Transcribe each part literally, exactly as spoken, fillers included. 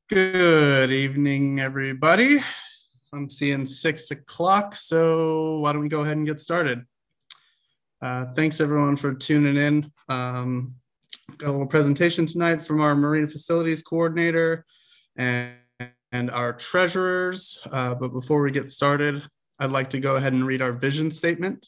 Good evening, everybody. I'm seeing six o'clock, so why don't we go ahead and get started? Uh, thanks, everyone, for tuning in. Um, got a little presentation tonight from our Marine Facilities Coordinator and, and our treasurers. Uh, but before we get started, I'd like to go ahead and read our vision statement.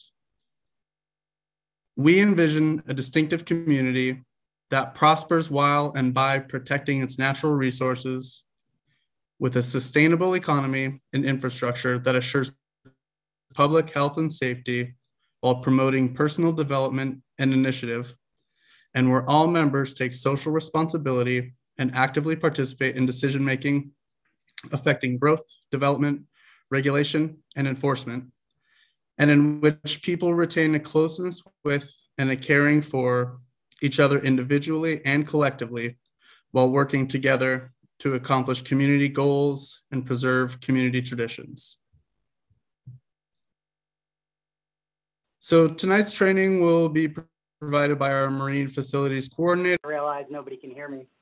We envision a distinctive community that prospers while and by protecting its natural resources, with a sustainable economy and infrastructure that assures public health and safety while promoting personal development and initiative, and where all members take social responsibility and actively participate in decision-making affecting growth, development, regulation, and enforcement, and in which people retain a closeness with and a caring for each other individually and collectively while working together to accomplish community goals and preserve community traditions. So tonight's training will be provided by our Marine Facilities Coordinator. I realize nobody can hear me.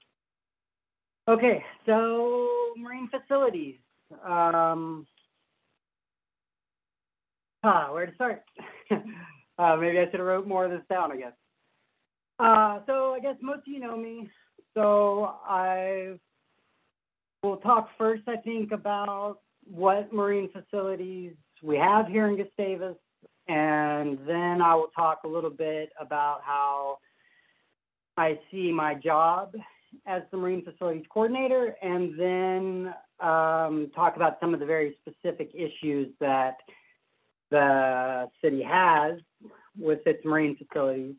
Okay, so Marine Facilities. Um, ah, where to start? uh, maybe I should have wrote more of this down, I guess. Uh, so I guess most of you know me. So I will talk first, I think, about what marine facilities we have here in Gustavus, and then I will talk a little bit about how I see my job as the Marine Facilities Coordinator, and then um, talk about some of the very specific issues that the city has with its marine facilities.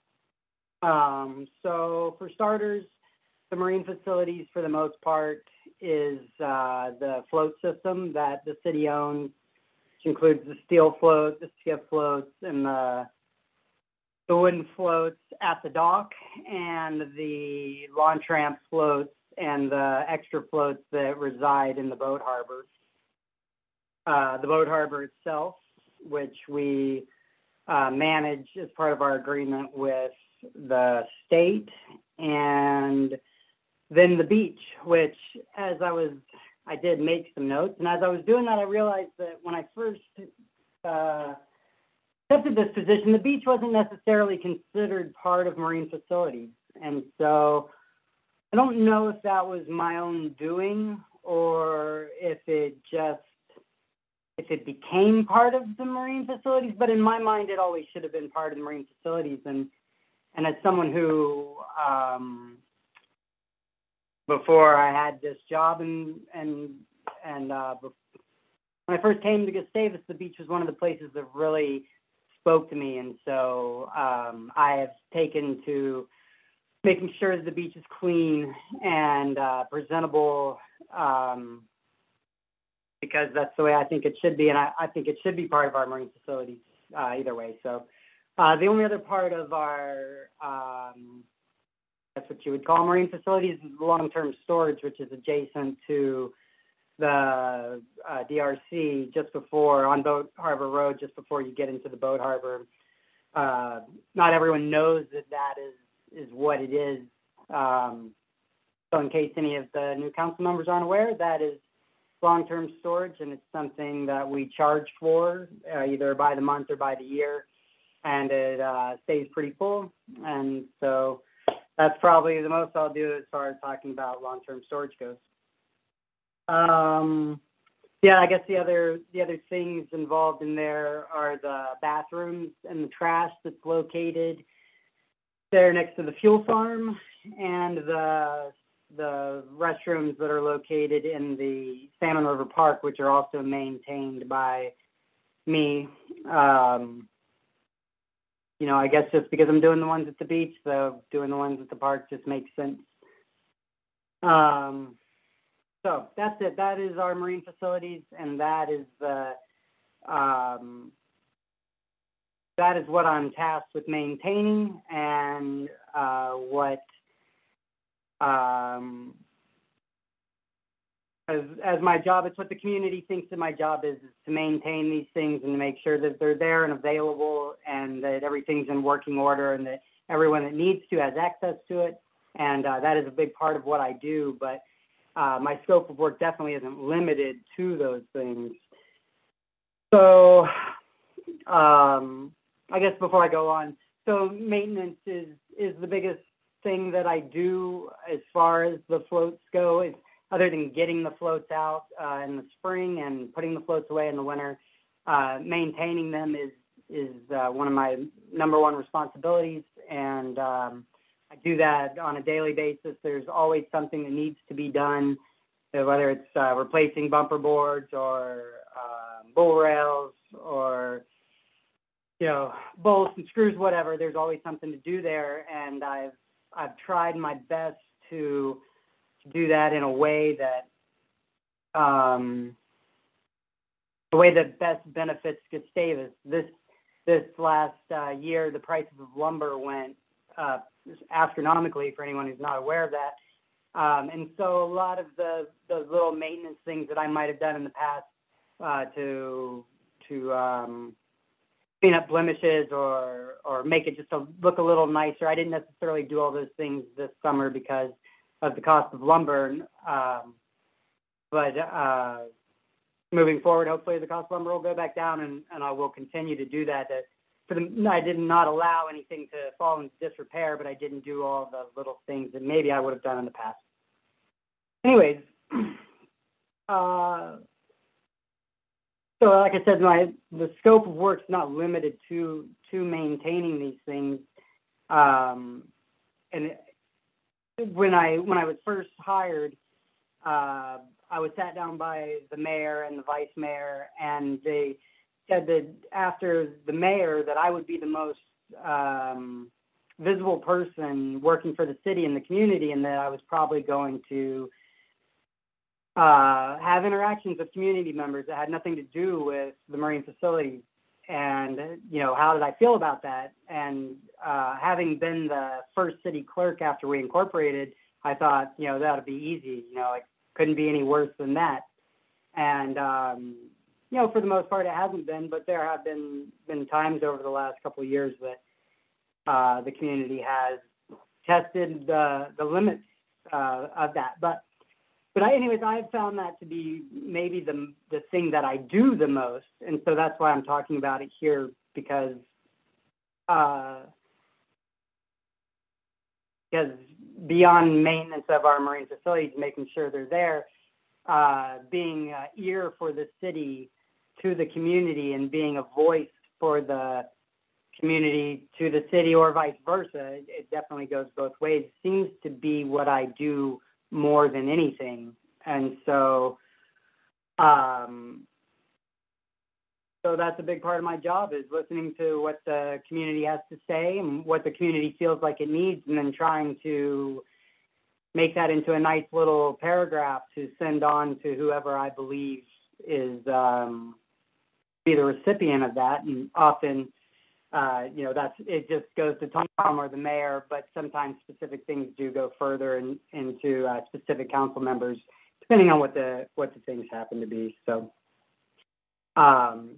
Um, so for starters, the marine facilities, for the most part, is uh, the float system that the city owns, which includes the steel float, the skiff floats, and the, the wooden floats at the dock, and the launch ramp floats and the extra floats that reside in the boat harbor. Uh, the boat harbor itself, which we uh, manage as part of our agreement with the state, and then the beach, which as I was, I did make some notes, and as I was doing that, I realized that when I first uh, accepted this position, the beach wasn't necessarily considered part of marine facilities. And so I don't know if that was my own doing or if it just, if it became part of the marine facilities, but in my mind, it always should have been part of the marine facilities. And, and as someone who, um, before I had this job and and and uh, when I first came to Gustavus, the beach was one of the places that really spoke to me, and so um, I have taken to making sure that the beach is clean and uh, presentable, um, because that's the way I think it should be, and I, I think it should be part of our marine facilities uh, either way. So uh, the only other part of our um, that's what you would call marine facilities, long-term storage, which is adjacent to the uh, D R C just before, on Boat Harbor Road, just before you get into the boat harbor. Uh, not everyone knows that that is, is what it is. Um, so in case any of the new council members aren't aware, that is long-term storage, and it's something that we charge for uh, either by the month or by the year, and it uh, stays pretty full. And so that's probably the most I'll do as far as talking about long-term storage goes. Um, yeah, I guess the other the other things involved in there are the bathrooms and the trash that's located there next to the fuel farm, and the the restrooms that are located in the Salmon River Park, which are also maintained by me. Um, You know, I guess just because I'm doing the ones at the beach, so doing the ones at the park just makes sense. Um, so that's it. That is our marine facilities, and that is the um, that is what I'm tasked with maintaining, and uh, what um, as as my job. It's what the community thinks that my job is, is to maintain these things and to make sure that they're there and available, and that everything's in working order, and that everyone that needs to has access to it. And uh, that is a big part of what I do. But uh, my scope of work definitely isn't limited to those things. So um, I guess before I go on, so maintenance is, is the biggest thing that I do as far as the floats go. It's, other than getting the floats out uh, in the spring and putting the floats away in the winter, uh, maintaining them is is uh, one of my number one responsibilities, and um, I do that on a daily basis. There's always something that needs to be done, whether it's uh, replacing bumper boards or uh, bull rails or, you know, bolts and screws, whatever. There's always something to do there, and I've I've tried my best to, to do that in a way that um, the way that best benefits Gustavus. This this last uh, year, the prices of lumber went uh, astronomically, for anyone who's not aware of that. Um, and so a lot of the those little maintenance things that I might have done in the past uh, to to um, clean up blemishes or or make it just a, look a little nicer. I didn't necessarily do all those things this summer because of the cost of lumber. Um, but uh, moving forward, hopefully the cost of lumber will go back down, and, and I will continue to do that. To, for the, I did not allow anything to fall into disrepair, but I didn't do all the little things that maybe I would have done in the past. Anyways, uh, so like I said, my the scope of work is not limited to to maintaining these things. Um, and when I when I was first hired, uh, I was sat down by the mayor and the vice mayor, and they said that after the mayor, that I would be the most um, visible person working for the city and the community, and that I was probably going to uh, have interactions with community members that had nothing to do with the marine facilities. And, you know, how did I feel about that? And uh, having been the first city clerk after we incorporated, I thought, you know, that would be easy. You know, it couldn't be any worse than that. And, um, you know, for the most part, it hasn't been, but there have been, been times over the last couple of years that uh, the community has tested the, the limits uh, of that. But But I, anyways, I've found that to be maybe the the thing that I do the most, and so that's why I'm talking about it here, because uh, because beyond maintenance of our marine facilities, making sure they're there, uh, being an ear for the city to the community, and being a voice for the community to the city, or vice versa, it, it definitely goes both ways. It seems to be what I do more than anything. And so, um, so that's a big part of my job, is listening to what the community has to say and what the community feels like it needs, and then trying to make that into a nice little paragraph to send on to whoever I believe is um, be the recipient of that. And often, Uh, you know, that's, it just goes to Tom or the mayor, but sometimes specific things do go further in, into uh, specific council members, depending on what the what the things happen to be. So, um,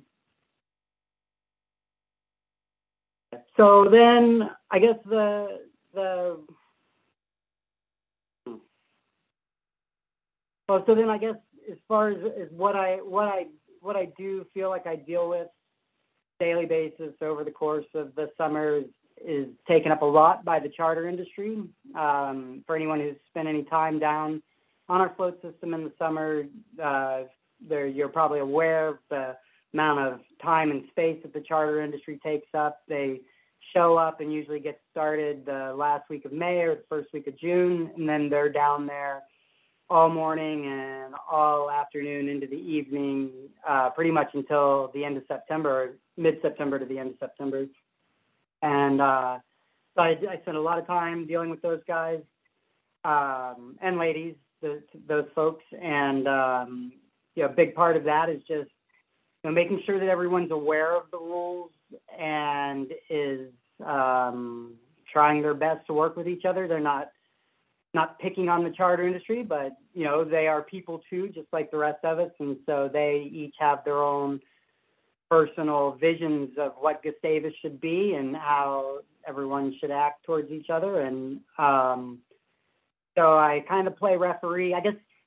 so then I guess the the well, so then I guess as far as, as what I what I what I do feel like I deal with daily basis over the course of the summer is, is taken up a lot by the charter industry. Um, for anyone who's spent any time down on our float system in the summer, uh, there, you're probably aware of the amount of time and space that the charter industry takes up. They show up and usually get started the last week of May or the first week of June, and then they're down there all morning and all afternoon into the evening, uh, pretty much until the end of September, mid-September to the end of September. And uh, so I, I spent a lot of time dealing with those guys um, and ladies, the, those folks. And, um, you know, a big part of that is just, you know, making sure that everyone's aware of the rules and is um, trying their best to work with each other. They're not not picking on the charter industry, but, you know, they are people too, just like the rest of us. And so they each have their own personal visions of what Gustavus should be and how everyone should act towards each other. And um, so I kind of play referee. I guess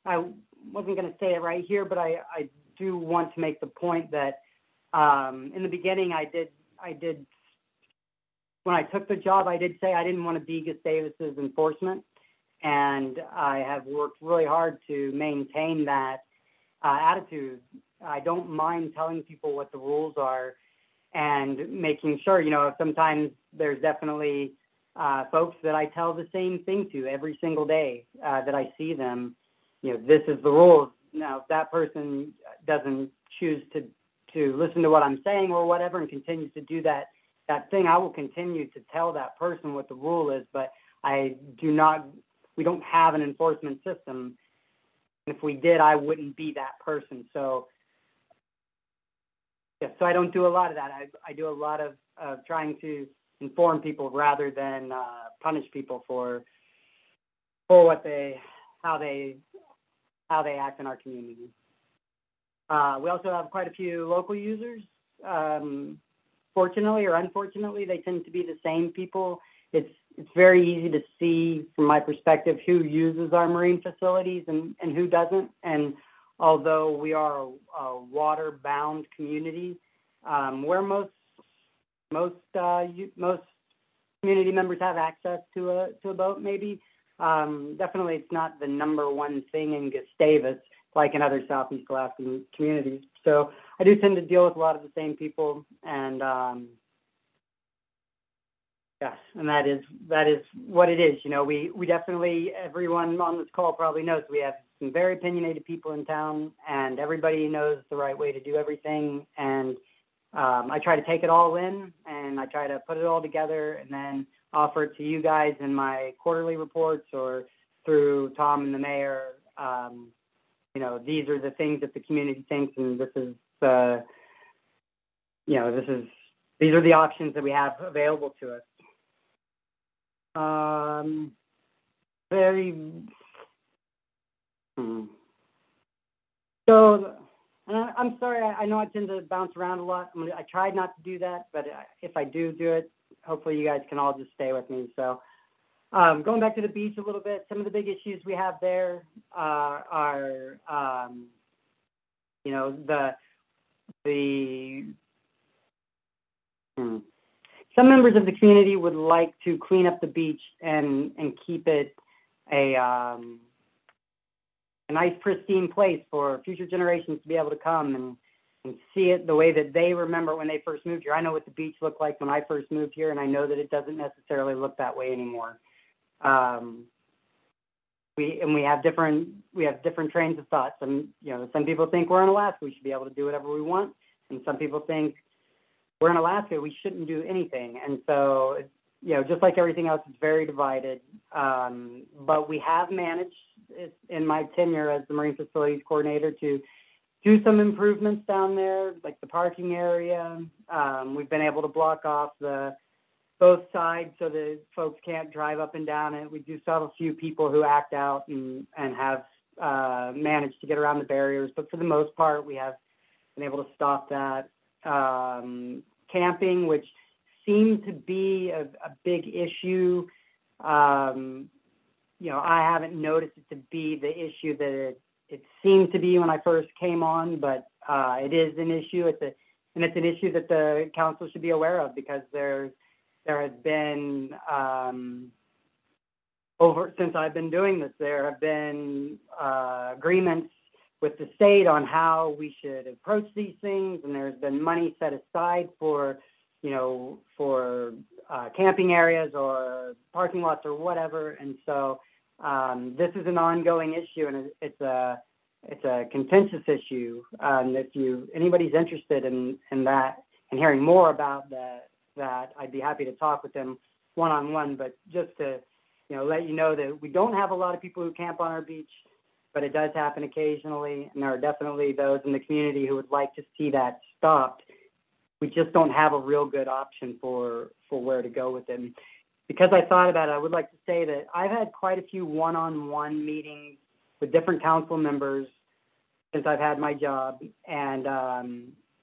I wasn't going to say it right here, but I, I do want to make the point that um, in the beginning, I did, I did, when I took the job, I did say I didn't want to be Gustavus's enforcement. And I have worked really hard to maintain that uh, attitude. I don't mind telling people what the rules are and making sure, you know, sometimes there's definitely uh, folks that I tell the same thing to every single day uh, that I see them. You know, this is the rules. Now, if that person doesn't choose to, to listen to what I'm saying or whatever and continues to do that, that thing, I will continue to tell that person what the rule is, but I do not, we don't have an enforcement system. If we did, I wouldn't be that person. So, yeah, so I don't do a lot of that. I, I do a lot of uh, trying to inform people rather than uh, punish people for for what they, how they, how they act in our community. Uh, we also have quite a few local users. Um, fortunately or unfortunately, they tend to be the same people. It's it's very easy to see from my perspective who uses our marine facilities and, and who doesn't. And although we are a, a water-bound community, um, where most most uh, you, most community members have access to a to a boat, maybe um, definitely it's not the number one thing in Gustavus like in other Southeast Alaskan communities. So I do tend to deal with a lot of the same people, and um, yes, and that is that is what it is. You know, we we definitely, everyone on this call probably knows we have some very opinionated people in town, and everybody knows the right way to do everything. And um, I try to take it all in, and I try to put it all together, and then offer it to you guys in my quarterly reports or through Tom and the mayor. Um, you know, these are the things that the community thinks, and this is the, you know, this is these are the options that we have available to us. Um, very, hmm. So, and I, I'm sorry, I, I know I tend to bounce around a lot. I'm gonna, I tried not to do that, but if I do do it, hopefully you guys can all just stay with me. So, um, going back to the beach a little bit, some of the big issues we have there uh, are, um, you know, the, the, hmm. Some members of the community would like to clean up the beach and, and keep it a, um, a nice, pristine place for future generations to be able to come and, and see it the way that they remember when they first moved here. I know what the beach looked like when I first moved here, and I know that it doesn't necessarily look that way anymore. Um, we and we have different we have different trains of thought. Some you know some people think we're in Alaska, we should be able to do whatever we want, and some people think we're in Alaska, we shouldn't do anything. And so, you know, just like everything else, it's very divided. Um, but we have managed, in my tenure as the Marine Facilities Coordinator, to do some improvements down there, like the parking area. Um, we've been able to block off the both sides so that folks can't drive up and down it. We do still have a few people who act out and, and have uh, managed to get around the barriers. But for the most part, we have been able to stop that. Um, camping, which seemed to be a, a big issue. Um, you know, I haven't noticed it to be the issue that it, it seemed to be when I first came on, but uh, it is an issue. It's a, and it's an issue that the council should be aware of, because there's, there has been, um, over, since I've been doing this, there have been uh, agreements with the state on how we should approach these things, and there's been money set aside for, you know, for uh, camping areas or parking lots or whatever. And so um, this is an ongoing issue, and it's a it's a contentious issue. Um, if you anybody's interested in in that and hearing more about that, that I'd be happy to talk with them one on one. But just to you know let you know that we don't have a lot of people who camp on our beach, but it does happen occasionally, and there are definitely those in the community who would like to see that stopped. We just don't have a real good option for, for where to go with it. And because I thought about it, I would like to say that I've had quite a few one-on-one meetings with different council members since I've had my job, and um,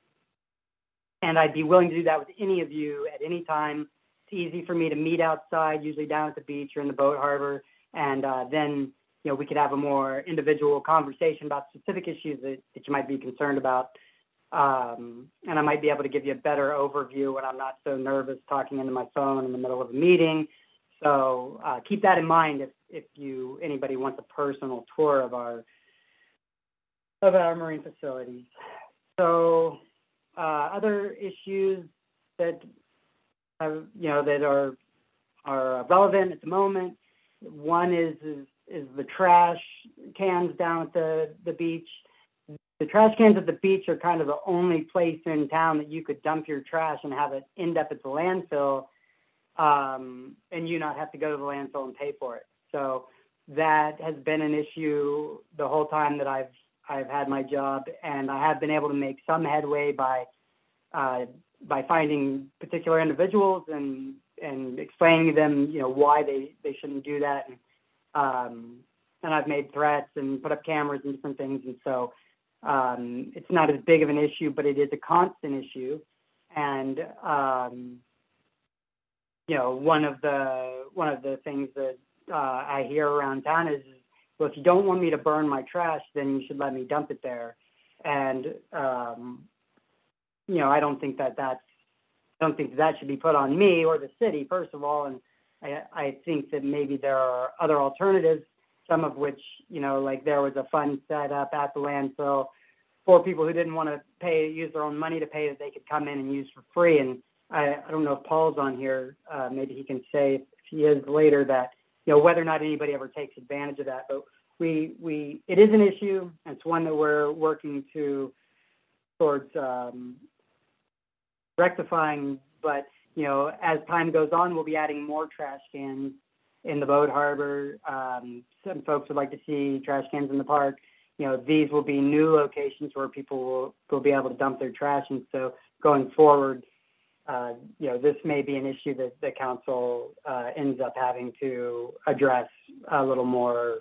and I'd be willing to do that with any of you at any time. It's easy for me to meet outside, usually down at the beach or in the boat harbor, and uh, then you know, we could have a more individual conversation about specific issues that, that you might be concerned about. Um, and I might be able to give you a better overview when I'm not so nervous talking into my phone in the middle of a meeting. So uh, keep that in mind if, if you anybody wants a personal tour of our of our marine facilities. So uh, other issues that have, you know that are are relevant at the moment. One is is, is the trash cans down at the, the beach. The trash cans at the beach are kind of the only place in town that you could dump your trash and have it end up at the landfill, um, and you not have to go to the landfill and pay for it. So that has been an issue the whole time that I've I've had my job, and I have been able to make some headway by uh, by finding particular individuals and and explaining to them, you know, why they, they shouldn't do that. And, um, and I've made threats and put up cameras and different things. And so um, it's not as big of an issue, but it is a constant issue. And, um, you know, one of the, one of the things that uh, I hear around town is, well, if you don't want me to burn my trash, then you should let me dump it there. And, um, you know, I don't think that that's, I don't think that should be put on me or the city, first of all. And I, I think that maybe there are other alternatives, some of which, you know, like there was a fund set up at the landfill for people who didn't want to pay, use their own money to pay, that they could come in and use for free. And I, I don't know if Paul's on here. Uh, maybe he can say, if he is later, that, you know, whether or not anybody ever takes advantage of that. But we, we, it is an issue. It's one that we're working to towards, um, rectifying, but you know, as time goes on, we'll be adding more trash cans in the boat harbor. Um, some folks would like to see trash cans in the park. You know, these will be new locations where people will, will be able to dump their trash. And so going forward, uh, you know, this may be an issue that the council uh, ends up having to address a little more.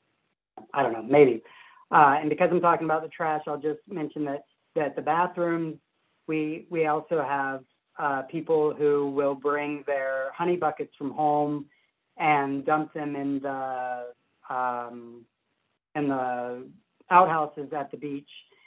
I don't know, maybe. Uh, and because I'm talking about the trash, I'll just mention that that the bathrooms, We we also have uh, people who will bring their honey buckets from home and dump them in the um, in the outhouses at the beach.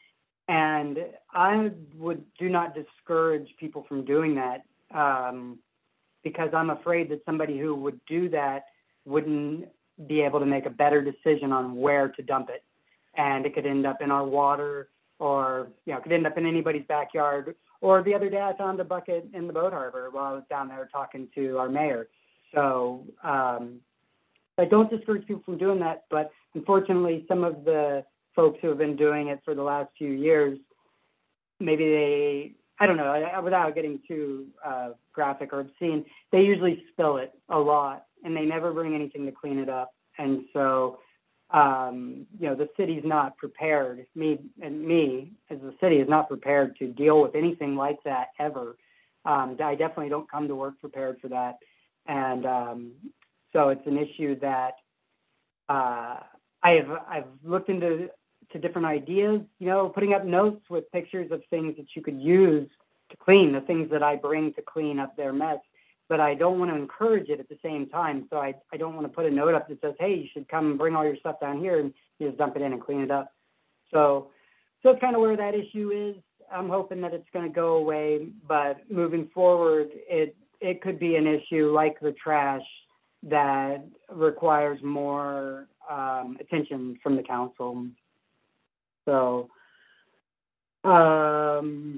And I would do not discourage people from doing that, um, because I'm afraid that somebody who would do that wouldn't be able to make a better decision on where to dump it, and it could end up in our water. Or, you know, it could end up in anybody's backyard. Or the other day I found a bucket in the boat harbor while I was down there talking to our mayor. So um, I don't discourage people from doing that, but unfortunately some of the folks who have been doing it for the last few years, maybe they, I don't know, I, without getting too uh, graphic or obscene, they usually spill it a lot and they never bring anything to clean it up. And so Um, you know, the city's not prepared, me and me as the city is not prepared to deal with anything like that ever. Um, I definitely don't come to work prepared for that. And um, so it's an issue that uh, I've, I've looked into to different ideas, you know, putting up notes with pictures of things that you could use to clean, the things that I bring to clean up their mess. But I don't want to encourage it at the same time. So I, I don't want to put a note up that says, hey, you should come and bring all your stuff down here and you just dump it in and clean it up. So, so it's kind of where that issue is. I'm hoping that it's going to go away, but moving forward, it, it could be an issue like the trash that requires more um, attention from the council. So, um,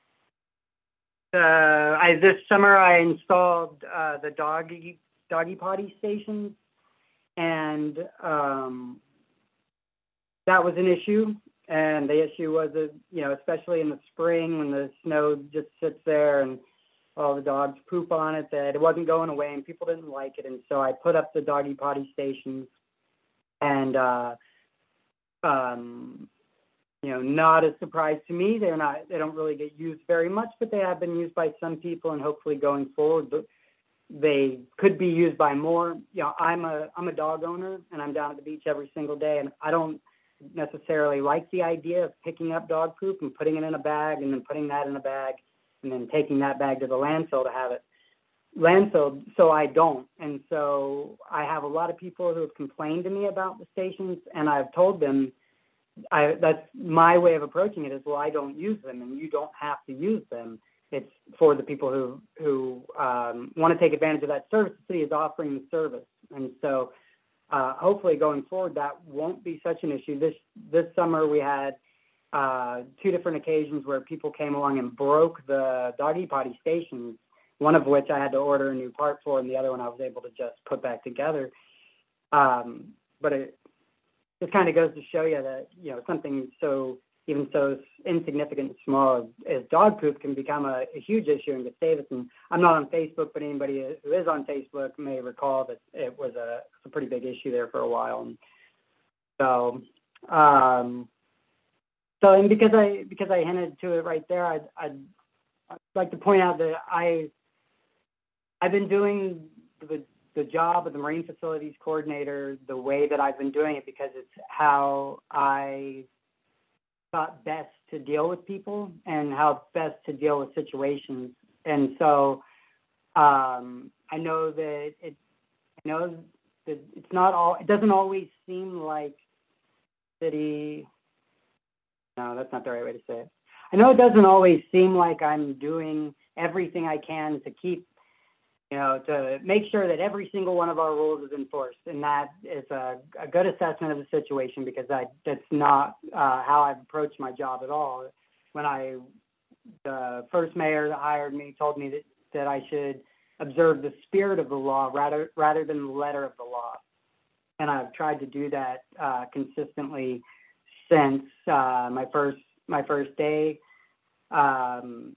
Uh, I, this summer I installed uh, the doggy doggy potty stations, and um, that was an issue. And the issue was, that, you know, especially in the spring when the snow just sits there and all the dogs poop on it, that it wasn't going away and people didn't like it. And so I put up the doggy potty stations, and uh, um, you know, not a surprise to me. They're not, they don't really get used very much, but they have been used by some people, and hopefully going forward, but they could be used by more. You know, I'm a, I'm a dog owner, and I'm down at the beach every single day, and I don't necessarily like the idea of picking up dog poop and putting it in a bag and then putting that in a bag and then taking that bag to the landfill to have it landfill, so I don't. And so I have a lot of people who have complained to me about the stations, and I've told them I, that's my way of approaching it is, well, I don't use them, and you don't have to use them. It's for the people who who um, want to take advantage of that service. The city is offering the service, and so uh, hopefully going forward that won't be such an issue. This this summer we had uh, two different occasions where people came along and broke the doggy potty stations. One of which I had to order a new part for, and the other one I was able to just put back together. Um, but it just kind of goes to show you that, you know, something so, even so insignificant and small as, as dog poop can become a, a huge issue in Gustavus. And I'm not on Facebook, but anybody who is on Facebook may recall that it was a, a pretty big issue there for a while. And so, um, so, and because I, because I hinted to it right there, I'd, I'd, I'd like to point out that I, I've been doing the, the job of the Marine Facilities Coordinator the way that I've been doing it because it's how I thought best to deal with people and how best to deal with situations. And so um, I know that it, I know that it's not all, it doesn't always seem like city, no, that's not the right way to say it. I know it doesn't always seem like I'm doing everything I can to keep you know, to make sure that every single one of our rules is enforced. And that is a, a good assessment of the situation because I, that's not uh, how I've approached my job at all. When I, the first mayor that hired me told me that, that I should observe the spirit of the law rather, rather than the letter of the law. And I've tried to do that uh, consistently since uh, my first, my first day. Um,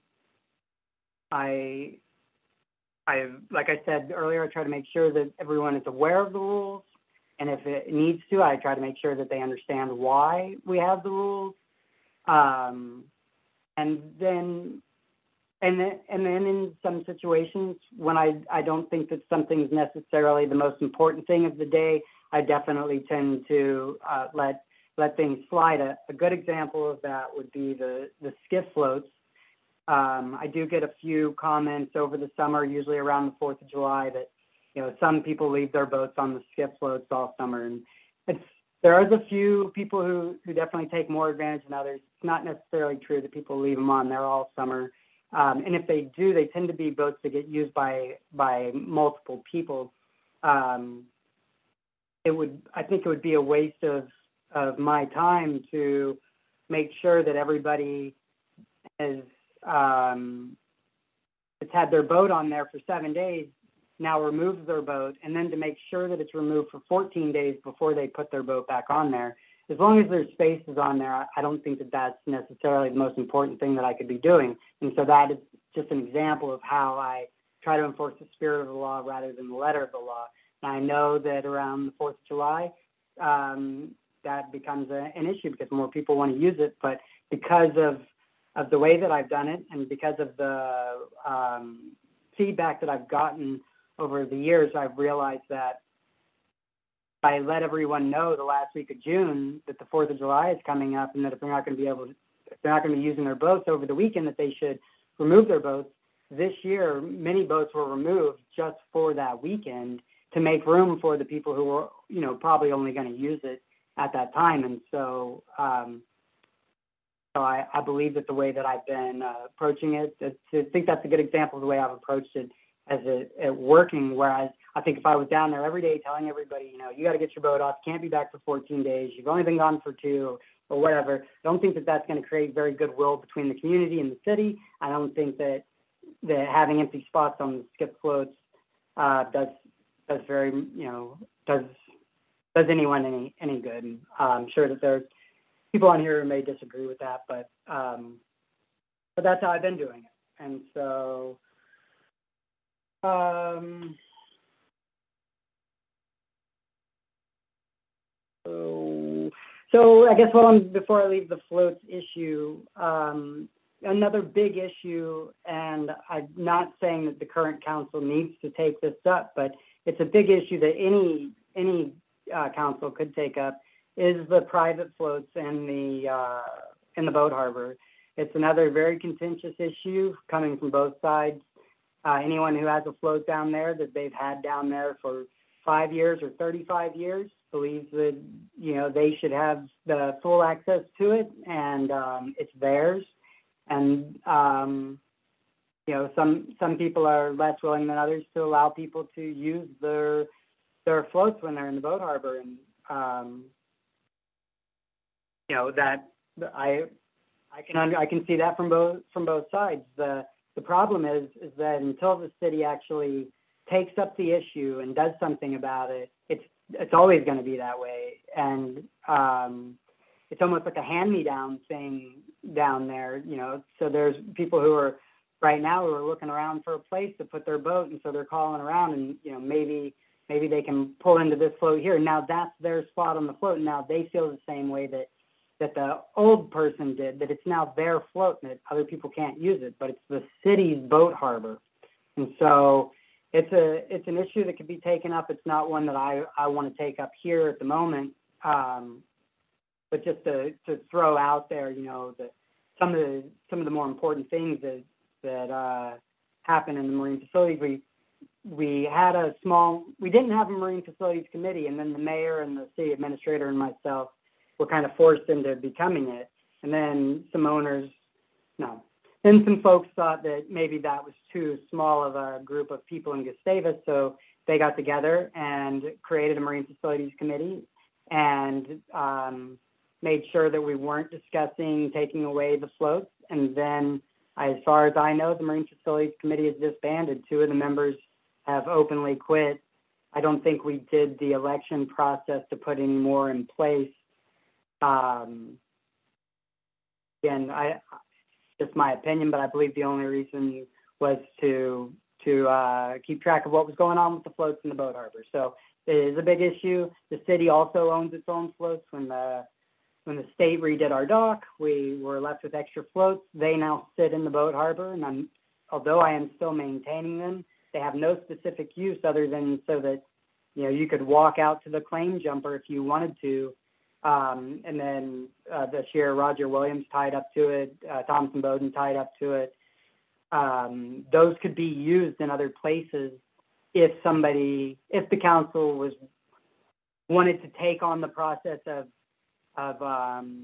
I, I, like I said earlier, I try to make sure that everyone is aware of the rules. And if it needs to, I try to make sure that they understand why we have the rules. Um, and then, and then, and then in some situations when I, I don't think that something is necessarily the most important thing of the day, I definitely tend to uh, let, let things slide. A, a good example of that would be the, the skiff floats. Um, I do get a few comments over the summer, usually around the fourth of July, that, you know, some people leave their boats on the skiff floats all summer. And it's, there is a few people who, who definitely take more advantage than others. It's not necessarily true that people leave them on there all summer. Um, and if they do, they tend to be boats that get used by, by multiple people. Um, it would, I think it would be a waste of, of my time to make sure that everybody is, um, it's had their boat on there for seven days, now removes their boat, and then to make sure that it's removed for fourteen days before they put their boat back on there. As long as there's spaces on there, I don't think that that's necessarily the most important thing that I could be doing. And so that is just an example of how I try to enforce the spirit of the law rather than the letter of the law. And I know that around the fourth of July, um, that becomes a, an issue because more people want to use it. But because of of the way that I've done it and because of the um, feedback that I've gotten over the years, I've realized that I let everyone know the last week of June that the fourth of July is coming up and that if they're not going to be able to, if they're not going to be using their boats over the weekend, that they should remove their boats. This year, many boats were removed just for that weekend to make room for the people who were, you know, probably only going to use it at that time. And so, um, So I, I believe that the way that I've been uh, approaching it, that, I think that's a good example of the way I've approached it as it, it working. Whereas I think if I was down there every day telling everybody, you know, you got to get your boat off, can't be back for fourteen days, you've only been gone for two or whatever, I don't think that that's going to create very goodwill between the community and the city. I don't think that, that having empty spots on the skip floats uh, does, does very, you know, does, does anyone any, any good. And I'm sure that there's people on here may disagree with that, but um, but that's how I've been doing it. And so, um, so, so I guess well, I'm, before I leave the floats issue, um, another big issue, and I'm not saying that the current council needs to take this up, but it's a big issue that any any uh, council could take up, is the private floats in the uh, in the boat harbor. It's another very contentious issue coming from both sides. Uh, anyone who has a float down there that they've had down there for five years or thirty-five years believes that, you know, they should have the full access to it, and um, it's theirs. And, um, you know, some some people are less willing than others to allow people to use their their floats when they're in the boat harbor. And, um, you know, that I I can under, I can see that from both from both sides. The the problem is is that until the city actually takes up the issue and does something about it, it's it's always going to be that way. And um, it's almost like a hand-me-down thing down there, you know. So there's people who are right now who are looking around for a place to put their boat, and so they're calling around, and you know, maybe maybe they can pull into this float here. Now that's their spot on the float. And now they feel the same way that that the old person did, that it's now their float and that other people can't use it, but it's the city's boat harbor. And so it's a it's an issue that could be taken up. It's not one that I, I want to take up here at the moment, um, but just to, to throw out there, you know, that some of the some of the more important things that that uh, happen in the marine facilities. We we had a small we didn't have a marine facilities committee, and then the mayor and the city administrator and myself were kind of forced into becoming it. And then some owners, no, then some folks thought that maybe that was too small of a group of people in Gustavus, so they got together and created a Marine Facilities Committee and um, made sure that we weren't discussing taking away the floats. And then, as far as I know, the Marine Facilities Committee is disbanded. Two of the members have openly quit. I don't think we did the election process to put any more in place. Um, again, I, just my opinion, but I believe the only reason was to to uh, keep track of what was going on with the floats in the boat harbor. So it is a big issue. The city also owns its own floats. When the when the state redid our dock, we were left with extra floats. They now sit in the boat harbor, and I'm, although I am still maintaining them, they have no specific use other than so that, you know, you could walk out to the claim jumper if you wanted to. Um, and then uh, this year, Roger Williams tied up to it, uh, Thompson Bowden tied up to it. Um, those could be used in other places if somebody, if the council was wanted to take on the process of of um,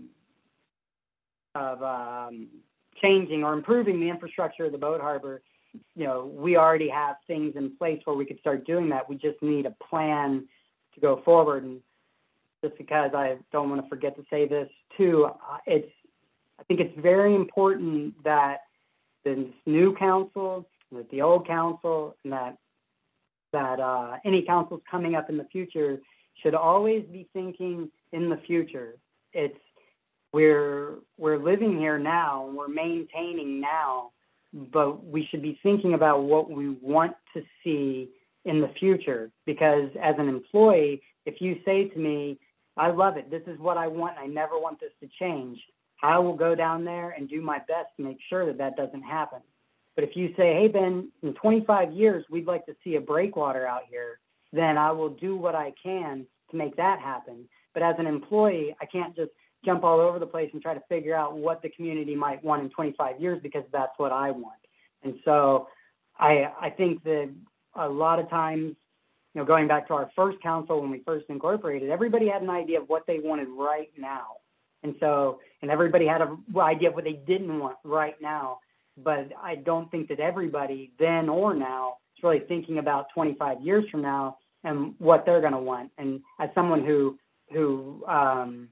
of um, changing or improving the infrastructure of the boat harbor. You know, we already have things in place where we could start doing that. We just need a plan to go forward. And just because I don't want to forget to say this too, it's, I think it's very important that this new council, that the old council, and that that uh, any councils coming up in the future should always be thinking in the future. It's we're we're living here now, and we're maintaining now, but we should be thinking about what we want to see in the future. Because as an employee, if you say to me, I love it, this is what I want, I never want this to change, I will go down there and do my best to make sure that that doesn't happen. But if you say, hey, Ben, in twenty-five years, we'd like to see a breakwater out here, then I will do what I can to make that happen. But as an employee, I can't just jump all over the place and try to figure out what the community might want in twenty-five years because that's what I want. And so I, I think that a lot of times, you know, going back to our first council when we first incorporated, everybody had an idea of what they wanted right now. And so, and everybody had an idea of what they didn't want right now. But I don't think that everybody then or now is really thinking about twenty-five years from now and what they're going to want. And as someone who, who, um,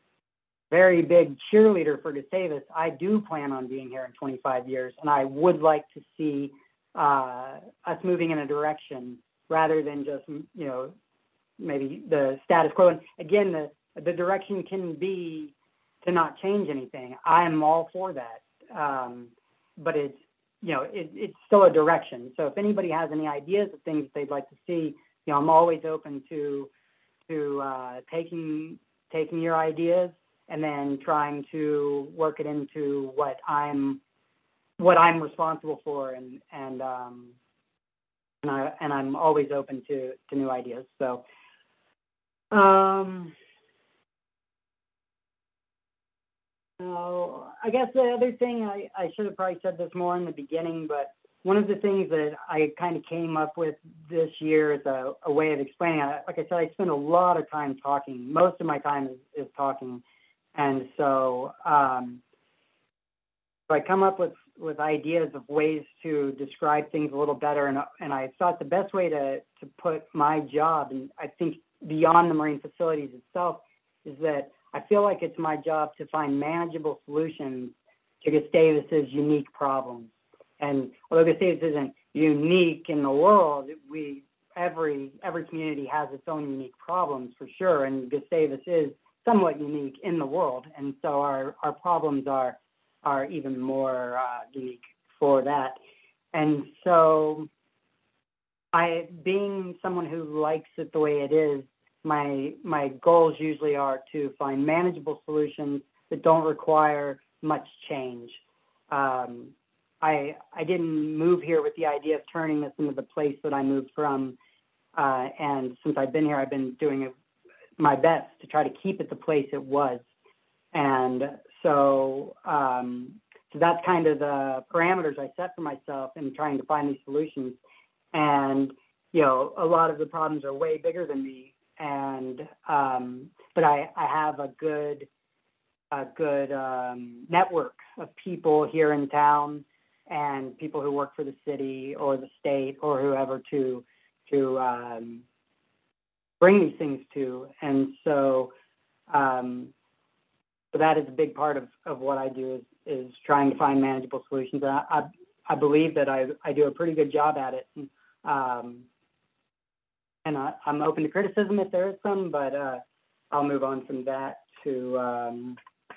very big cheerleader for Gustavus, I do plan on being here in twenty-five years, and I would like to see uh, us moving in a direction rather than just, you know, maybe the status quo. And again, the the direction can be to not change anything. I am all for that, um, but it's, you know, it, it's still a direction. So if anybody has any ideas of things they'd like to see, you know, I'm always open to to uh, taking taking your ideas and then trying to work it into what I'm what I'm responsible for, and and um, and I and I'm always open to to new ideas. So, um, so I guess the other thing I, I should have probably said this more in the beginning, but one of the things that I kind of came up with this year as a, a way of explaining it, like I said, I spend a lot of time talking. Most of my time is, is talking. And so, um, so I come up with, with ideas of ways to describe things a little better. And, and I thought the best way to, to put my job, and I think beyond the marine facilities itself, is that I feel like it's my job to find manageable solutions to Gustavus's unique problems. And although Gustavus isn't unique in the world, we every every community has its own unique problems for sure, and Gustavus is somewhat unique in the world, and so our, our problems are are even more uh, unique for that. And so, I being someone who likes it the way it is, my my goals usually are to find manageable solutions that don't require much change. Um, I, I didn't move here with the idea of turning this into the place that I moved from. Uh, and since I've been here, I've been doing it, my best to try to keep it the place it was. And so, um, so that's kind of the parameters I set for myself in trying to find these solutions. And, you know, a lot of the problems are way bigger than me. And, um, but I, I have a good, a good um, network of people here in town and people who work for the city or the state or whoever to to um, bring these things to. And so, um, so that is a big part of, of what I do is, is trying to find manageable solutions. And I, I, I believe that I, I do a pretty good job at it. Um, and I, I'm open to criticism if there is some, but uh, I'll move on from that to um,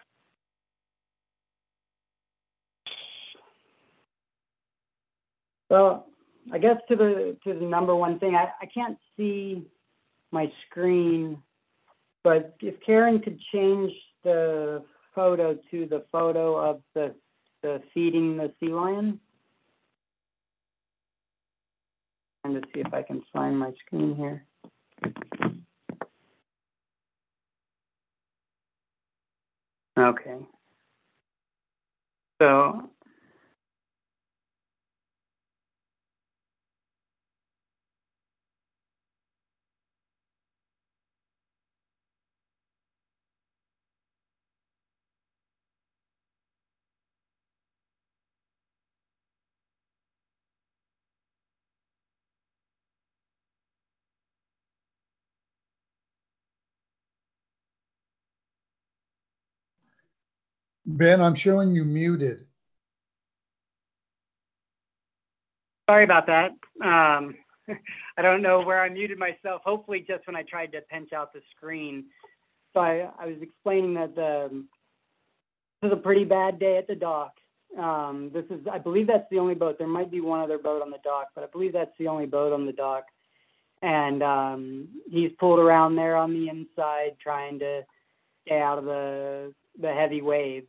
well, I guess to the to the number one thing, I, I can't see my screen, but if Karen could change the photo to the photo of the the feeding the sea lion. And to see if I can find my screen here. Okay. So Ben, I'm showing you muted. sorry about that. Um, I don't know where I muted myself. Hopefully just when I tried to pinch out the screen. So I, I was explaining that the, this is a pretty bad day at the dock. Um, this is, I believe that's the only boat. There might be one other boat on the dock, but I believe that's the only boat on the dock. And um, he's pulled around there on the inside trying to stay out of the, the heavy waves.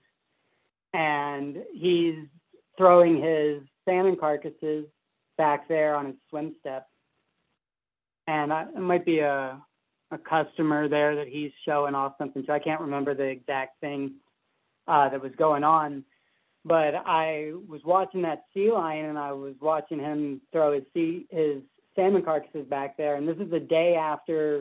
And he's throwing his salmon carcasses back there on his swim step. And I, it might be a, a customer there that he's showing off something to. I can't remember the exact thing uh, that was going on. But I was watching that sea lion, and I was watching him throw his sea, his salmon carcasses back there. And this is the day after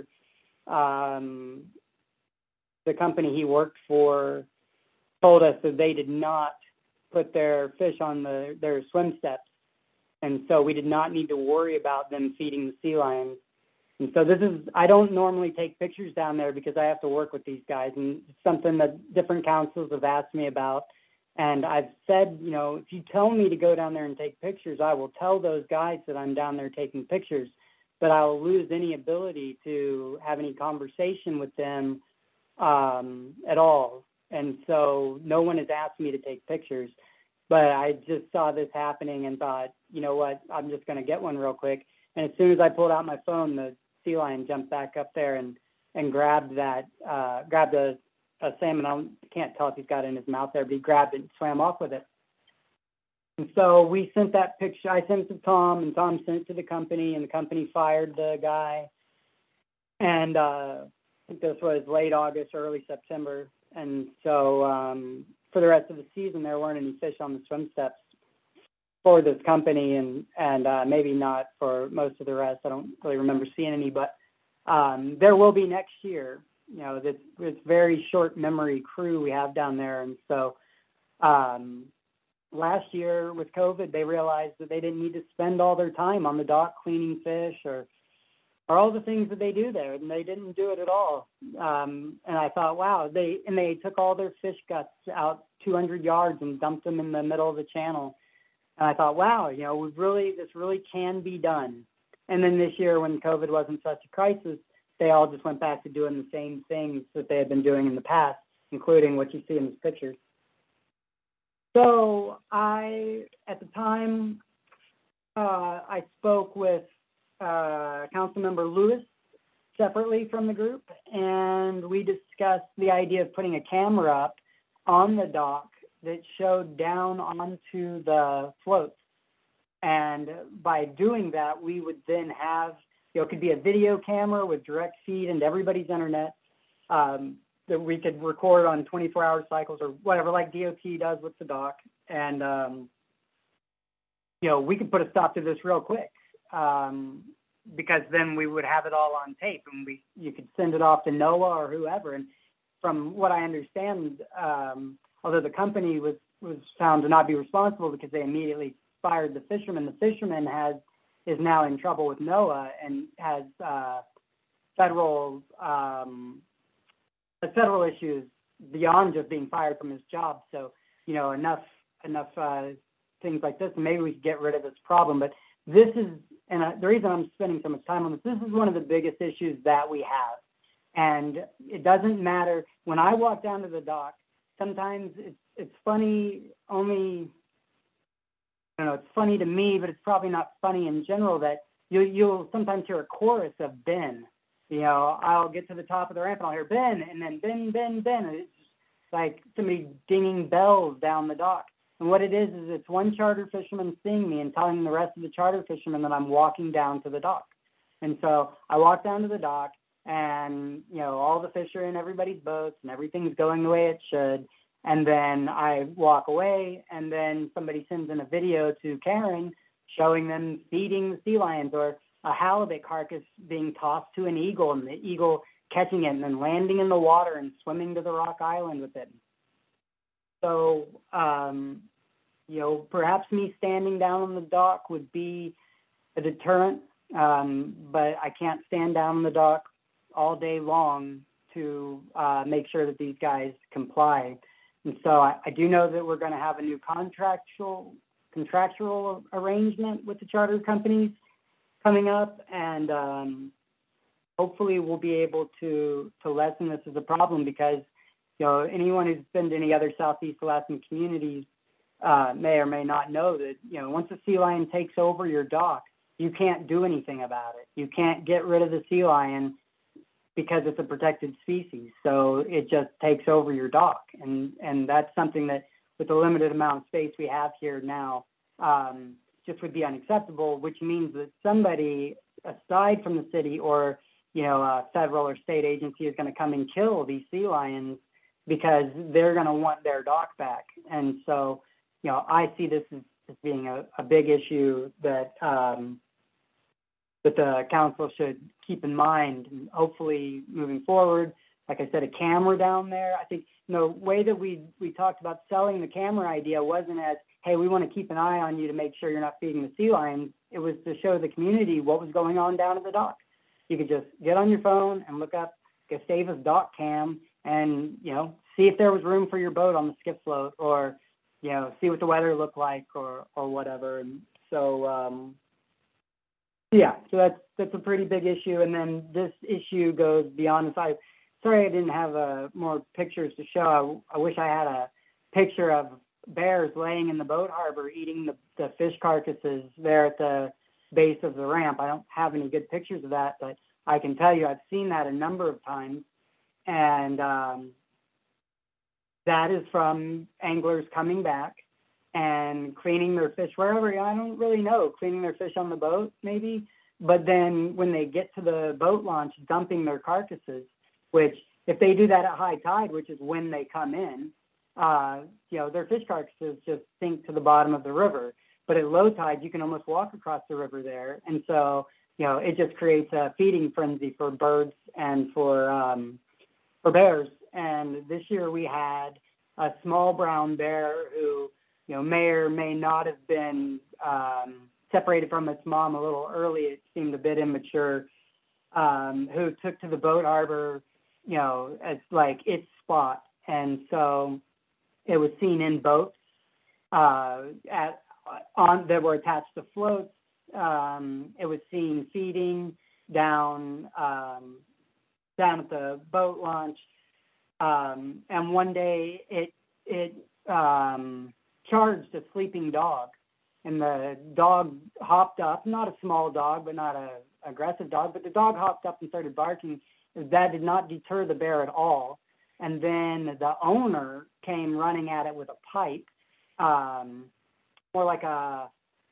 um, the company he worked for told us that they did not put their fish on the, their swim steps. And so we did not need to worry about them feeding the sea lions. And so this is, I don't normally take pictures down there because I have to work with these guys. And it's something that different councils have asked me about. And I've said, you know, if you tell me to go down there and take pictures, I will tell those guys that I'm down there taking pictures, but I will lose any ability to have any conversation with them um, at all. And so no one has asked me to take pictures, but I just saw this happening and thought, you know what, I'm just going to get one real quick. And as soon as I pulled out my phone, the sea lion jumped back up there and, and grabbed that, uh, grabbed a, a salmon. I can't tell if he's got it in his mouth there, but he grabbed it and swam off with it. And so we sent that picture. I sent it to Tom, and Tom sent it to the company, and the company fired the guy. And uh, I think this was late August, early September. And so um, for the rest of the season, there weren't any fish on the swim steps. for this company, and and uh, maybe not for most of the rest. I don't really remember seeing any, but um, there will be next year. You know, this it's very short memory crew we have down there, and so um, last year with COVID, they realized that they didn't need to spend all their time on the dock cleaning fish or or all the things that they do there, and they didn't do it at all. Um, and I thought, wow, they and they took all their fish guts out two hundred yards and dumped them in the middle of the channel. And I thought, wow, you know, we really this really can be done. And then this year, when COVID wasn't such a crisis, they all just went back to doing the same things that they had been doing in the past, including what you see in these pictures. So I, at the time, uh, I spoke with uh, Councilmember Lewis separately from the group, and we discussed the idea of putting a camera up on the dock that showed down onto the floats. And by doing that, we would then have, you know, it could be a video camera with direct feed into everybody's internet um, that we could record on twenty-four hour cycles or whatever, like D O T does with the dock. And, um, you know, we could put a stop to this real quick um, because then we would have it all on tape, and we you could send it off to NOAA or whoever. And from what I understand, um, although the company was, was found to not be responsible because they immediately fired the fisherman, the fisherman has is now in trouble with NOAA and has uh, federal um, federal issues beyond just being fired from his job. So, you know, enough enough uh, things like this, and maybe we could get rid of this problem. But this is, and uh, the reason I'm spending so much time on this, this is one of the biggest issues that we have. And it doesn't matter, when I walk down to the dock, sometimes it's, it's funny only, I don't know, it's funny to me, but it's probably not funny in general that you, you'll sometimes hear a chorus of Ben. You know, I'll get to the top of the ramp and I'll hear Ben, and then Ben, Ben, Ben. And it's like somebody dinging bells down the dock. And what it is, is it's one charter fisherman seeing me and telling the rest of the charter fishermen that I'm walking down to the dock. And so I walk down to the dock, and, you know, all the fish are in everybody's boats and everything's going the way it should. And then I walk away, and then somebody sends in a video to Karen showing them feeding the sea lions, or a halibut carcass being tossed to an eagle, and the eagle catching it and then landing in the water and swimming to the rock island with it. So, um, you know, perhaps me standing down on the dock would be a deterrent, um, but I can't stand down on the dock all day long to uh, make sure that these guys comply. And so I, I do know that we're going to have a new contractual contractual arrangement with the charter companies coming up, and um, hopefully we'll be able to to lessen this as a problem, because, you know, anyone who's been to any other Southeast Alaskan communities uh, may or may not know that, you know, once a sea lion takes over your dock, you can't do anything about it. You can't get rid of the sea lion because it's a protected species. So it just takes over your dock. And, and that's something that, with the limited amount of space we have here now, um, just would be unacceptable, which means that somebody aside from the city, or, you know, a federal or state agency is going to come and kill these sea lions because they're going to want their dock back. And so, you know, I see this as, as being a, a big issue that um, that the council should keep in mind. And hopefully moving forward, like I said, a camera down there. I think, you know, the way that we we talked about selling the camera idea wasn't as, hey, we want to keep an eye on you to make sure you're not feeding the sea lions. It was to show the community what was going on down at the dock. You could just get on your phone and look up Gustavus Dock Cam and, you know, see if there was room for your boat on the skip float, or, you know, see what the weather looked like, or, or whatever. And so, um, yeah, so that's, that's a pretty big issue. And then this issue goes beyond this. I, sorry I didn't have uh, more pictures to show. I, I wish I had a picture of bears laying in the boat harbor eating the, the fish carcasses there at the base of the ramp. I don't have any good pictures of that, but I can tell you I've seen that a number of times. And um, that is from anglers coming back and cleaning their fish wherever, I don't really know, cleaning their fish on the boat maybe. But then when they get to the boat launch, dumping their carcasses, which if they do that at high tide, which is when they come in, uh, you know, their fish carcasses just sink to the bottom of the river. but at low tide, you can almost walk across the river there. And so, you know, it just creates a feeding frenzy for birds and for, um, for bears. And this year we had a small brown bear who, you know, may or may not have been um, separated from its mom a little early. It seemed a bit immature, um, who took to the boat harbor, you know, as like its spot. And so it was seen in boats uh, at on that were attached to floats. Um, it was seen feeding down um, down at the boat launch. Um, and one day it it um, charged a sleeping dog, and the dog hopped up, not a small dog, but not a aggressive dog, but the dog hopped up and started barking. That did not deter the bear at all. And then the owner came running at it with a pipe, um, more like a,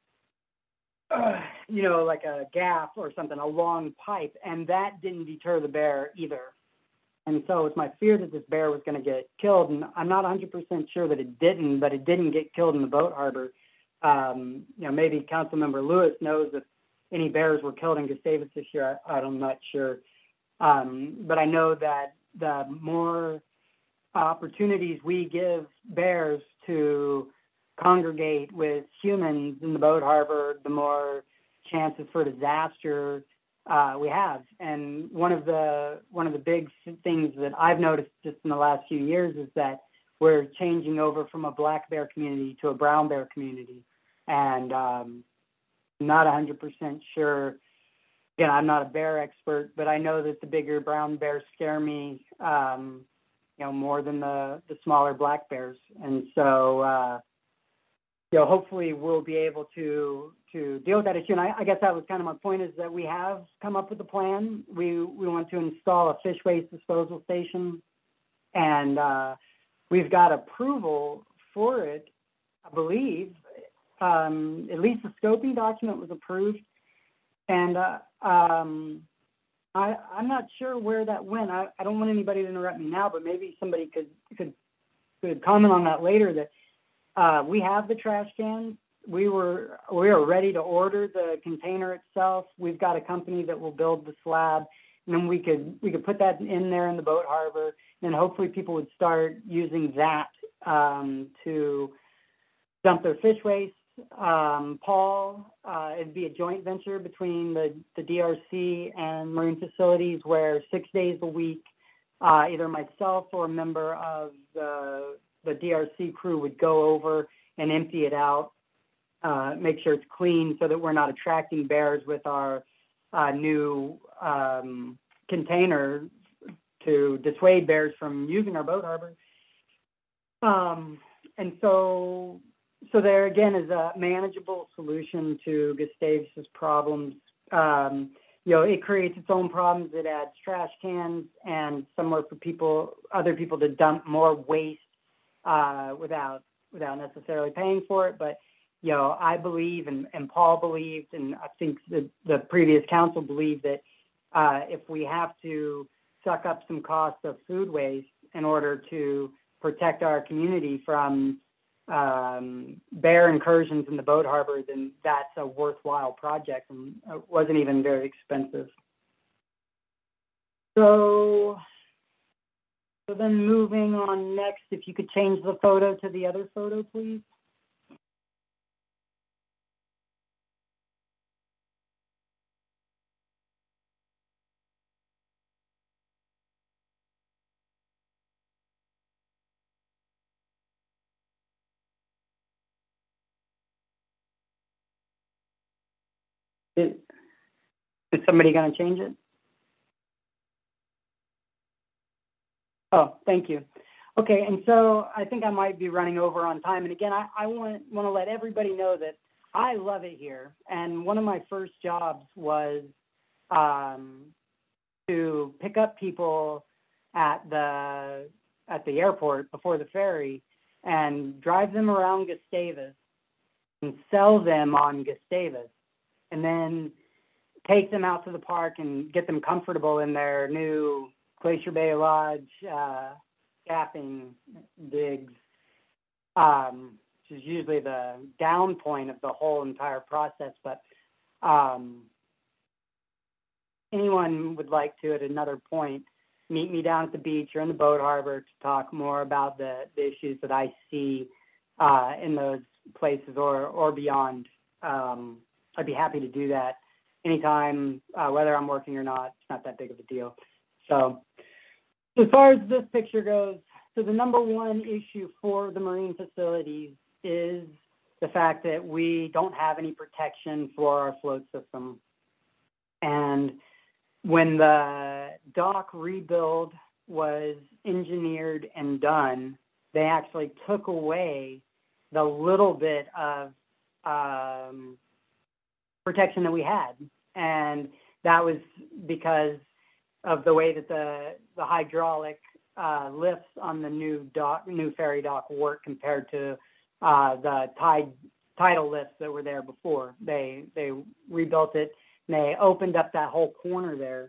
uh, you know, like a gaff or something, a long pipe, and that didn't deter the bear either. And so it's my fear that this bear was going to get killed, and I'm not one hundred percent sure that it didn't, but it didn't get killed in the boat harbor. Um, you know, maybe Councilmember Lewis knows if any bears were killed in Gustavus this year. I, I'm not sure. Um, but I know that the more opportunities we give bears to congregate with humans in the boat harbor, the more chances for disaster uh, we have. And one of the one of the big things that I've noticed just in the last few years is that we're changing over from a black bear community to a brown bear community. And um, I'm not one hundred percent sure. Again, I'm not a bear expert, but I know that the bigger brown bears scare me, um, you know, more than the, the smaller black bears. And so, uh, you know, hopefully we'll be able to to deal with that issue. And I, I guess that was kind of my point, is that we have come up with a plan. We we want to install a fish waste disposal station, and uh, we've got approval for it, I believe. Um, at least the scoping document was approved. And uh, um, I, I'm not sure where that went. I, I don't want anybody to interrupt me now, but maybe somebody could could, could comment on that later. That uh, we have the trash cans. We were we are ready to order the container itself. We've got a company that will build the slab, and then we could we could put that in there in the boat harbor, and hopefully people would start using that um, to dump their fish waste. Um, Paul, uh, it'd be a joint venture between the, the D R C and Marine Facilities, where six days a week, uh, either myself or a member of the, the D R C crew would go over and empty it out, uh, make sure it's clean so that we're not attracting bears with our uh, new um, container to dissuade bears from using our boat harbor. Um, and so So there again is a manageable solution to Gustavus's problems. Um, you know, it creates its own problems. It adds trash cans and somewhere for people, other people to dump more waste uh, without without necessarily paying for it. But you know, I believe, and, and Paul believed, and I think the, the previous council believed that uh, if we have to suck up some cost of food waste in order to protect our community from um, bear incursions in the boat harbor, then that's a worthwhile project, and it wasn't even very expensive. So, so then moving on next, if you could change the photo to the other photo, please. Is, is somebody going to change it? Oh, thank you. Okay, and so I think I might be running over on time. And again, I, I want, want to let everybody know that I love it here. And one of my first jobs was um, to pick up people at the at the airport before the ferry and drive them around Gustavus and sell them on Gustavus, and then take them out to the park and get them comfortable in their new Glacier Bay Lodge uh, staffing digs. Um, is usually the down point of the whole entire process. But um, anyone would like to, at another point, meet me down at the beach or in the boat harbor to talk more about the, the issues that I see uh, in those places or, or beyond. Um, I'd be happy to do that anytime, uh, whether I'm working or not. It's not that big of a deal. So as far as this picture goes, so the number one issue for the marine facilities is the fact that we don't have any protection for our float system. And when the dock rebuild was engineered and done, they actually took away the little bit of um, protection that we had. And that was because of the way that the, the hydraulic uh, lifts on the new dock, new ferry dock work compared to uh, the tide, tidal lifts that were there before. They, they rebuilt it and they opened up that whole corner there,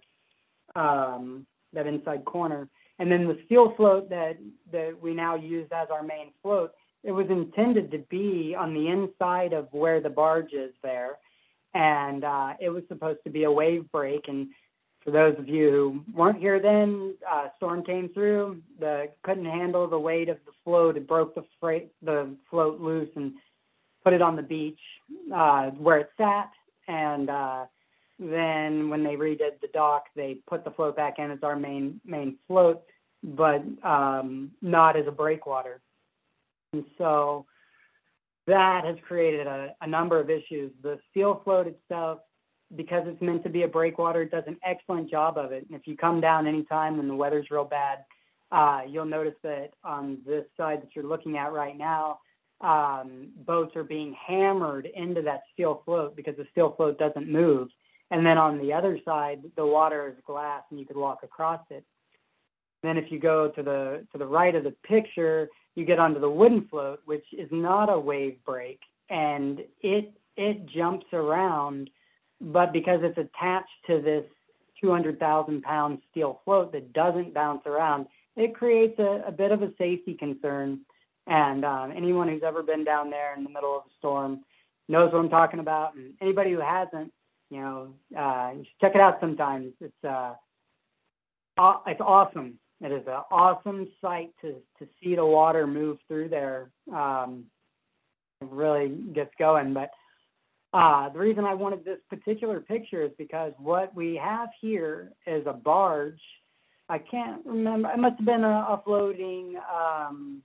um, that inside corner. And then the steel float that, that we now use as our main float, it was intended to be on the inside of where the barge is there. And uh, it was supposed to be a wave break. And for those of you who weren't here then, uh, storm came through, the couldn't handle the weight of the float. It broke the, freight, the float loose and put it on the beach uh, where it sat. And uh, then when they redid the dock, they put the float back in as our main main float, but um, not as a breakwater. And so that has created a, a number of issues. The steel float itself, because it's meant to be a breakwater, it does an excellent job of it. And if you come down anytime when the weather's real bad, uh, you'll notice that on this side that you're looking at right now, um, boats are being hammered into that steel float because the steel float doesn't move. And then on the other side, the water is glass and you could walk across it. Then if you go to the to the right of the picture, you get onto the wooden float, which is not a wave break, and it it jumps around, but because it's attached to this two hundred thousand pound steel float that doesn't bounce around, it creates a, a bit of a safety concern. And um, anyone who's ever been down there in the middle of a storm knows what I'm talking about. And anybody who hasn't, you know, uh, you should check it out sometimes. It's uh, aw- it's awesome. It is an awesome sight to to see the water move through there. Um, it really gets going. But uh, the reason I wanted this particular picture is because what we have here is a barge. I can't remember. It must have been a, a floating um,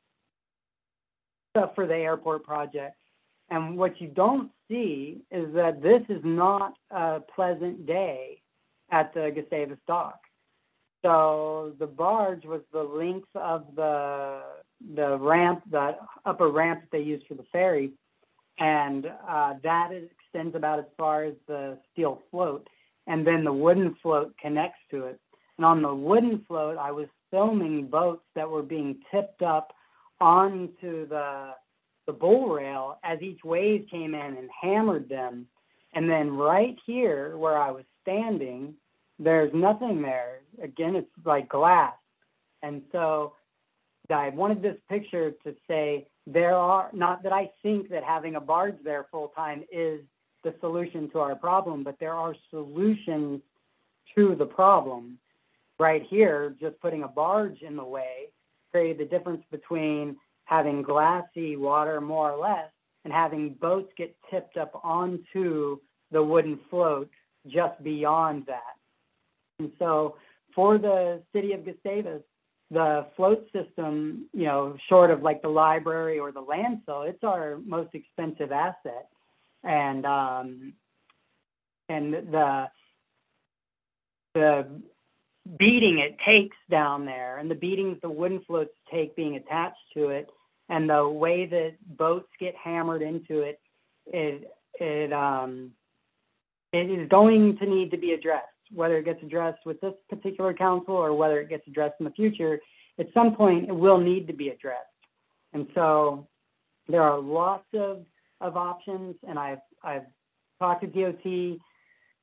stuff for the airport project. And what you don't see is that this is not a pleasant day at the Gustavus dock. So the barge was the length of the the ramp, that upper ramp that they use for the ferry, and uh, that is, extends about as far as the steel float, and then the wooden float connects to it. And on the wooden float, I was filming boats that were being tipped up onto the the bull rail as each wave came in and hammered them. And then right here where I was standing, there's nothing there. Again, it's like glass. And so I wanted this picture to say there are, not that I think that having a barge there full time is the solution to our problem, but there are solutions to the problem. Right here, just putting a barge in the way created the difference between having glassy water more or less and having boats get tipped up onto the wooden float just beyond that. And so for the city of Gustavus, the float system, you know, short of like the library or the landfill, it's our most expensive asset. And um, and the the beating it takes down there and the beatings the wooden floats take being attached to it and the way that boats get hammered into it, it, it, um, it is going to need to be addressed. Whether it gets addressed with this particular council or whether it gets addressed in the future, at some point it will need to be addressed. And so there are lots of, of options, and I've, I've talked to D O T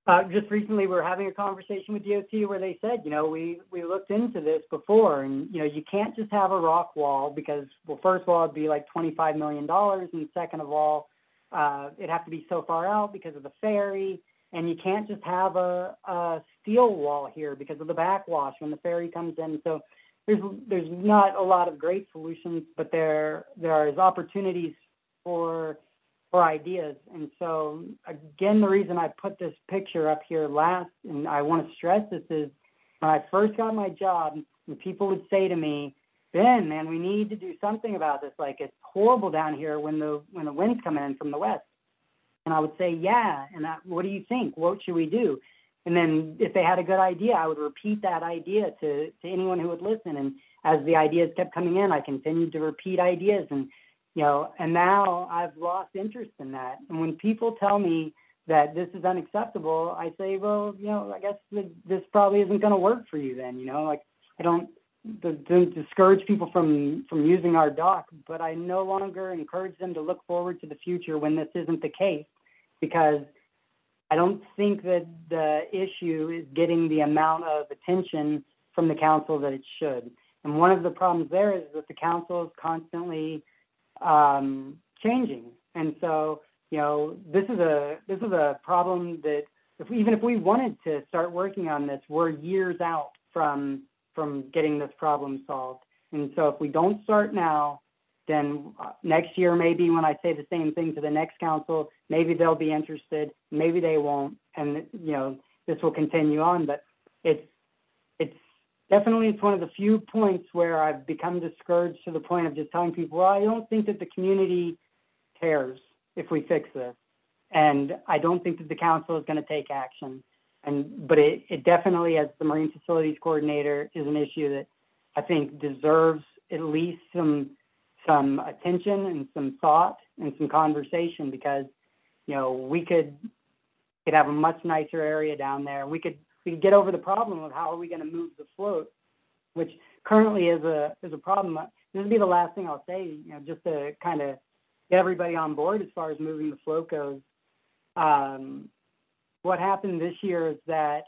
Uh, just recently, we were having a conversation with D O T where they said, you know, we, we looked into this before, and, you know, you can't just have a rock wall because, well, first of all, it'd be like twenty-five million dollars, and second of all, uh, it'd have to be so far out because of the ferry, and you can't just have a, a steel wall here because of the backwash when the ferry comes in. So there's there's not a lot of great solutions, but there there is opportunities for for ideas. And so again, the reason I put this picture up here last, and I want to stress this, is when I first got my job, and people would say to me, Ben, man, we need to do something about this. Like, it's horrible down here when the when the wind's coming in from the west. And I would say, yeah. And I, what do you think? What should we do? And then if they had a good idea, I would repeat that idea to, to anyone who would listen. And as the ideas kept coming in, I continued to repeat ideas. And You know, and now I've lost interest in that. And when people tell me that this is unacceptable, I say, well, you know, I guess this probably isn't going to work for you then. You know, like, I don't, don't discourage people from, from using our dock, but I no longer encourage them to look forward to the future when this isn't the case, because I don't think that the issue is getting the amount of attention from the council that it should. And one of the problems there is that the council is constantly um, changing. And so, you know, this is a, this is a problem that if we, even if we wanted to start working on this, we're years out from, from getting this problem solved. And so if we don't start now, then next year, maybe when I say the same thing to the next council, maybe they'll be interested, maybe they won't. And, you know, this will continue on, but it's, it's, definitely, it's one of the few points where I've become discouraged to the point of just telling people, well, I don't think that the community cares if we fix this. And I don't think that the council is going to take action. And but it, it definitely, as the Marine Facilities Coordinator, is an issue that I think deserves at least some some attention and some thought and some conversation, because, you know, we could could have a much nicer area down there. We could we could get over the problem of how are we going to move the float, which currently is a is a problem. This will be the last thing I'll say, you know, just to kind of get everybody on board as far as moving the float goes. Um, what happened this year is that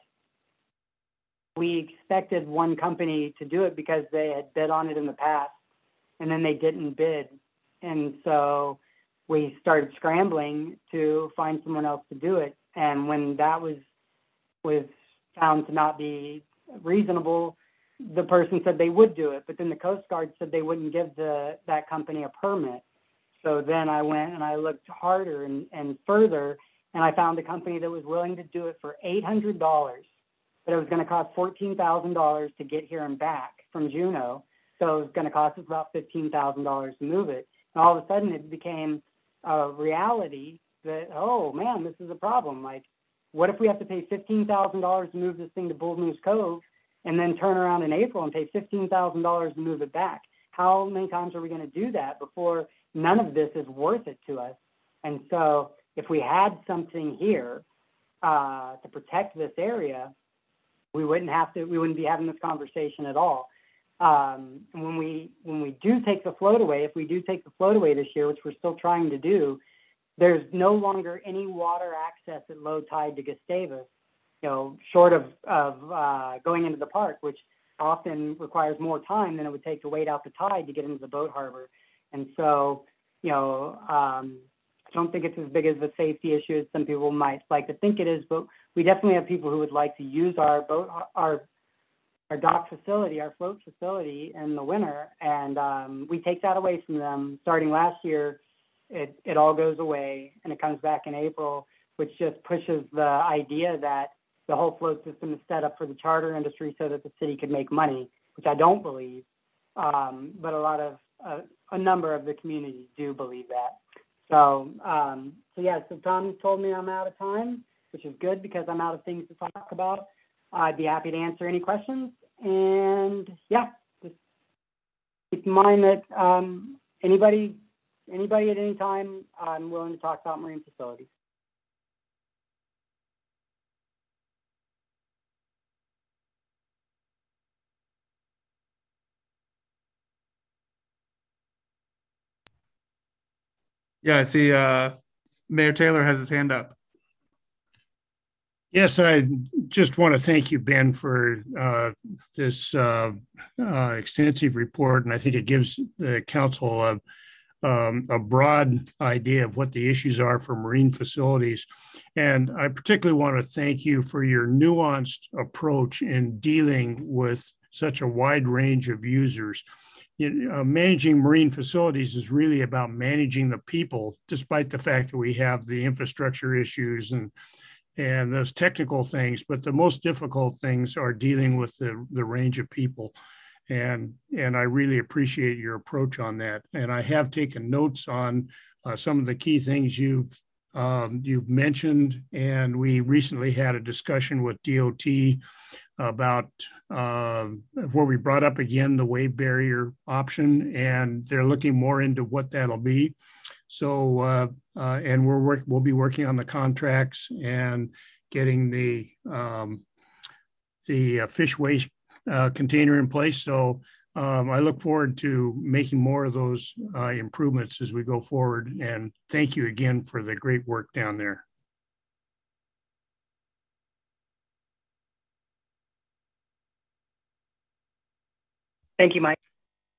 we expected one company to do it because they had bid on it in the past, and then they didn't bid. And so we started scrambling to find someone else to do it. And when that was was found to not be reasonable, the person said they would do it, but then the Coast Guard said they wouldn't give the that company a permit. So then I went and I looked harder and, and further, and I found a company that was willing to do it for eight hundred dollars, but it was going to cost fourteen thousand dollars to get here and back from Juneau. So it was going to cost us about fifteen thousand dollars to move it. And all of a sudden it became a reality that, oh man, this is a problem. Like, what if we have to pay fifteen thousand dollars to move this thing to Bull Moose Cove and then turn around in April and pay fifteen thousand dollars to move it back? How many times are we going to do that before none of this is worth it to us? And so if we had something here uh, to protect this area, we wouldn't have to, we wouldn't be having this conversation at all. Um, and when we, when we do take the float away, if we do take the float away this year, which we're still trying to do, there's no longer any water access at low tide to Gustavus, you know, short of, of uh, going into the park, which often requires more time than it would take to wait out the tide to get into the boat harbor. And so, you know, um, I don't think it's as big as a safety issue as some people might like to think it is, but we definitely have people who would like to use our boat, our our dock facility, our float facility in the winter, and um, we take that away from them. Starting last year, it, it all goes away, and it comes back in April, which just pushes the idea that the whole float system is set up for the charter industry so that the city could make money, which I don't believe, um, but a lot of, uh, a number of the communities do believe that. So, um, so yeah, so Tom told me I'm out of time, which is good because I'm out of things to talk about. I'd be happy to answer any questions. And yeah, just keep in mind that um, anybody, anybody at any time, I'm willing to talk about marine facilities. Yeah, I see uh, Mayor Taylor has his hand up. Yes, I just want to thank you, Ben, for uh, this uh, uh, extensive report, and I think it gives the council a, um, a broad idea of what the issues are for marine facilities. And I particularly want to thank you for your nuanced approach in dealing with such a wide range of users. You know, uh, managing marine facilities is really about managing the people, despite the fact that we have the infrastructure issues and and those technical things, but the most difficult things are dealing with the, the range of people. And, and I really appreciate your approach on that. And I have taken notes on uh, some of the key things you've, um, you've mentioned. And we recently had a discussion with D O T about uh, where we brought up again the wave barrier option, and they're looking more into what that'll be. So, uh, uh, and we're work, we'll be working on the contracts and getting the um, the uh, fish waste uh, container in place. So, um, I look forward to making more of those uh, improvements as we go forward. And thank you again for the great work down there. Thank you, Mike.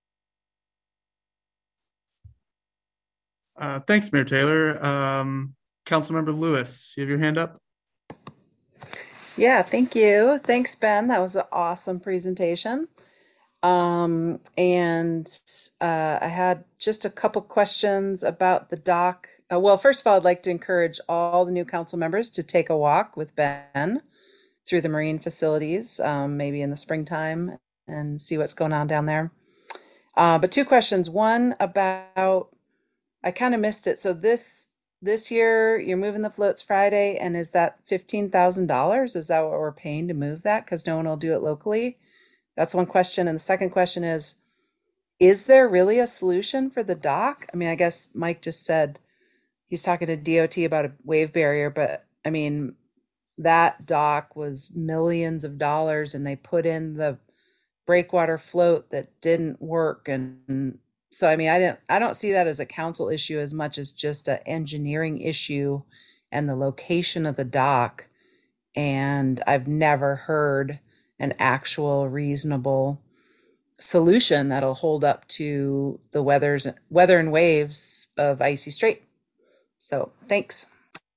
Uh, thanks, Mayor Taylor. Um, Councilmember Lewis, you have your hand up? Yeah, thank you. Thanks, Ben. That was an awesome presentation. Um, and uh, I had just a couple questions about the dock. Uh, well, first of all, I'd like to encourage all the new council members to take a walk with Ben through the marine facilities, um, maybe in the springtime, and see what's going on down there. Uh, but two questions. One about, I kind of missed it. So this this year you're moving the floats Friday, and is that fifteen thousand dollars? Is that what we're paying to move that? Because no one will do it locally. That's one question. And the second question is, is there really a solution for the dock? I mean, I guess Mike just said he's talking to D O T about a wave barrier, but I mean, that dock was millions of dollars, and they put in the breakwater float that didn't work. And so, I mean, I didn't, I don't see that as a council issue as much as just an engineering issue and the location of the dock. And I've never heard an actual reasonable solution that'll hold up to the weathers, weather and waves of Icy Strait. So thanks.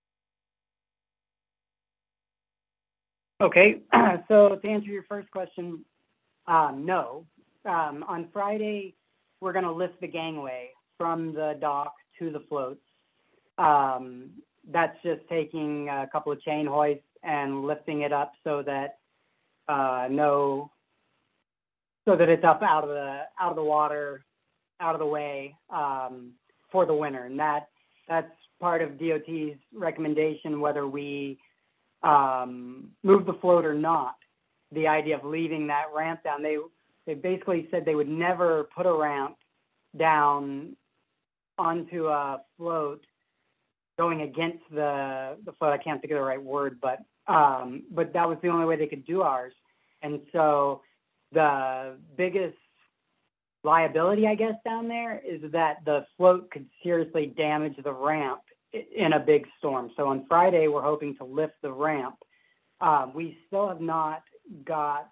Okay, so to answer your first question, um, no. Um, on Friday, we're going to lift the gangway from the dock to the floats. Um, that's just taking a couple of chain hoists and lifting it up so that uh, no, so that it's up out of the out of the water, out of the way um, for the winter, and that that's part of D O T's recommendation, whether we um, move the float or not. The idea of leaving that ramp down, they they basically said they would never put a ramp down onto a float going against the the float. I can't think of the right word, but um, but that was the only way they could do ours. And so the biggest liability, I guess, down there is that the float could seriously damage the ramp in a big storm. So on Friday, we're hoping to lift the ramp. Um, we still have not got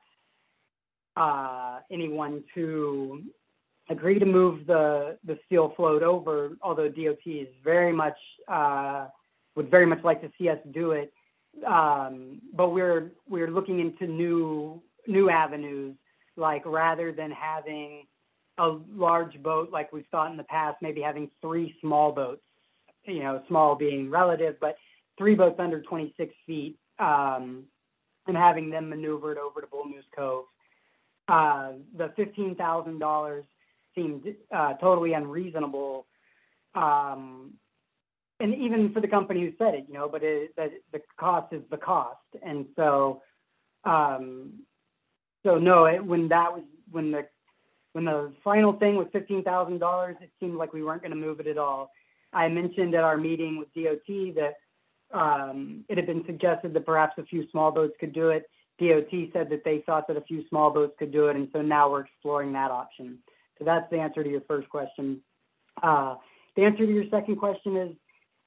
uh, anyone to agree to move the, the steel float over, although D O T is very much, uh, would very much like to see us do it. Um, but we're, we're looking into new, new avenues, like rather than having a large boat like we've thought in the past, maybe having three small boats, you know, small being relative, but three boats under twenty-six feet, um, and having them maneuvered over to Bull Moose Cove. Uh, the fifteen thousand dollars seemed uh, totally unreasonable, um, and even for the company who said it, you know, but it, the, the cost is the cost. And so, um, so no, it, when that was, when the, when the final thing was fifteen thousand dollars, it seemed like we weren't going to move it at all. I mentioned at our meeting with D O T that um, it had been suggested that perhaps a few small boats could do it. D O T said that they thought that a few small boats could do it, and so now we're exploring that option. So that's the answer to your first question. Uh, the answer to your second question is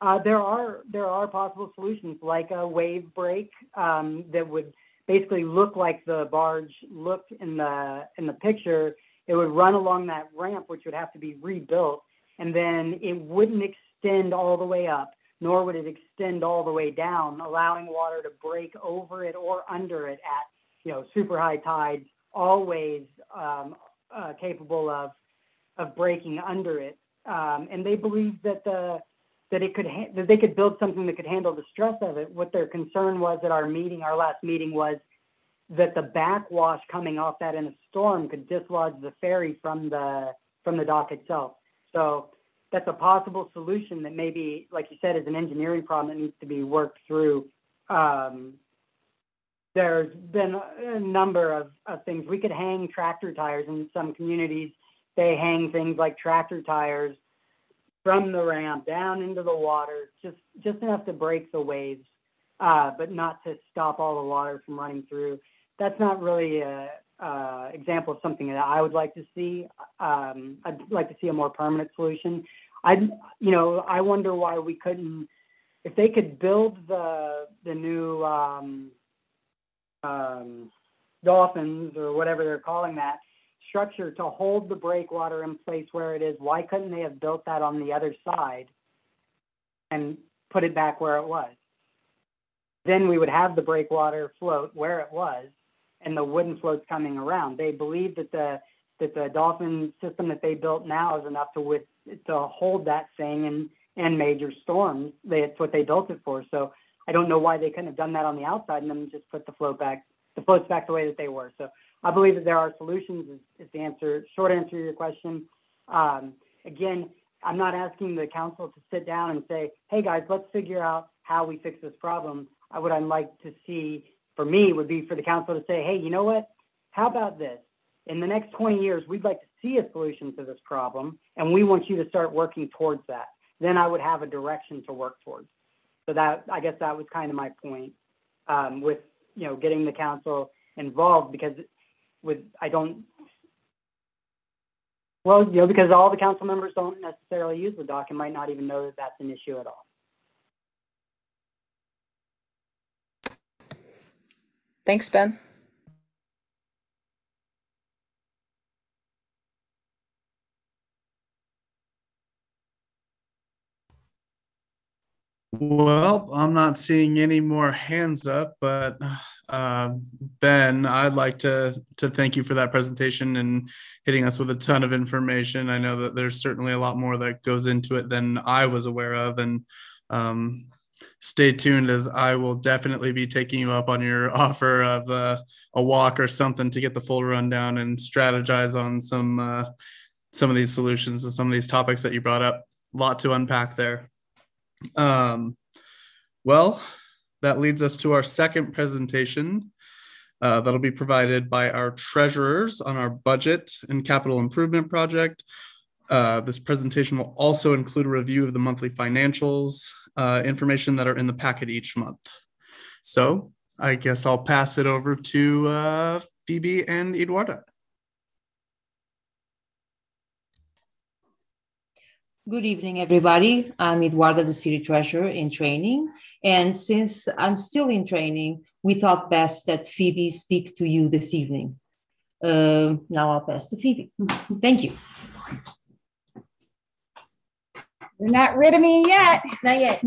Uh, there are there are possible solutions like a wave break um, that would basically look like the barge looked in the in the picture. It would run along that ramp, which would have to be rebuilt, and then it wouldn't extend all the way up, nor would it extend all the way down, allowing water to break over it or under it at, you know, super high tides, always um, uh, capable of of breaking under it. Um, and they believe that the that it could ha- that they could build something that could handle the stress of it. What their concern was at our meeting, our last meeting, was that the backwash coming off that in a storm could dislodge the ferry from the from the dock itself. So that's a possible solution that maybe, like you said, is an engineering problem that needs to be worked through. Um, there's been a number of, of things. We could hang tractor tires in some communities. They hang things like tractor tires from the ramp down into the water, just, just enough to break the waves, uh, but not to stop all the water from running through. That's not really a, a example of something that I would like to see. Um, I'd like to see a more permanent solution. I, you know, I wonder why we couldn't, if they could build the the new um, um, dolphins or whatever they're calling that structure to hold the breakwater in place where it is. Why couldn't they have built that on the other side and put it back where it was? Then we would have the breakwater float where it was and the wooden floats coming around. They believe that the that the dolphin system that they built now is enough to with to hold that thing in, in major storms. They, it's what they built it for. So I don't know why they couldn't have done that on the outside and then just put the float back, the floats back the way that they were. So I believe that there are solutions is, is the answer, short answer to your question. Um, again, I'm not asking the council to sit down and say, hey guys, let's figure out how we fix this problem. I, what I'd like to see for me would be for the council to say, hey, you know what? How about this? In the next twenty years, we'd like to see a solution to this problem, and we want you to start working towards that. Then I would have a direction to work towards. So that, I guess that was kind of my point um, with, you know, getting the council involved, because with, I don't, well, you know, because all the council members don't necessarily use the dock and might not even know that that's an issue at all. Thanks, Ben. Well, I'm not seeing any more hands up, but uh, Ben, I'd like to to thank you for that presentation and hitting us with a ton of information. I know that there's certainly a lot more that goes into it than I was aware of, and um, stay tuned, as I will definitely be taking you up on your offer of uh, a walk or something to get the full rundown and strategize on some uh, some of these solutions and some of these topics that you brought up. A lot to unpack there. Um, well, that leads us to our second presentation uh, that'll be provided by our treasurers on our budget and capital improvement project. Uh, this presentation will also include a review of the monthly financials, uh, information that are in the packet each month. So I guess I'll pass it over to uh, Phoebe and Eduarda. Good evening, everybody. I'm Eduarda, the City Treasurer in training. And since I'm still in training, we thought best that Phoebe speak to you this evening. Uh, now I'll pass to Phoebe. Thank you. You're not rid of me yet. Not yet.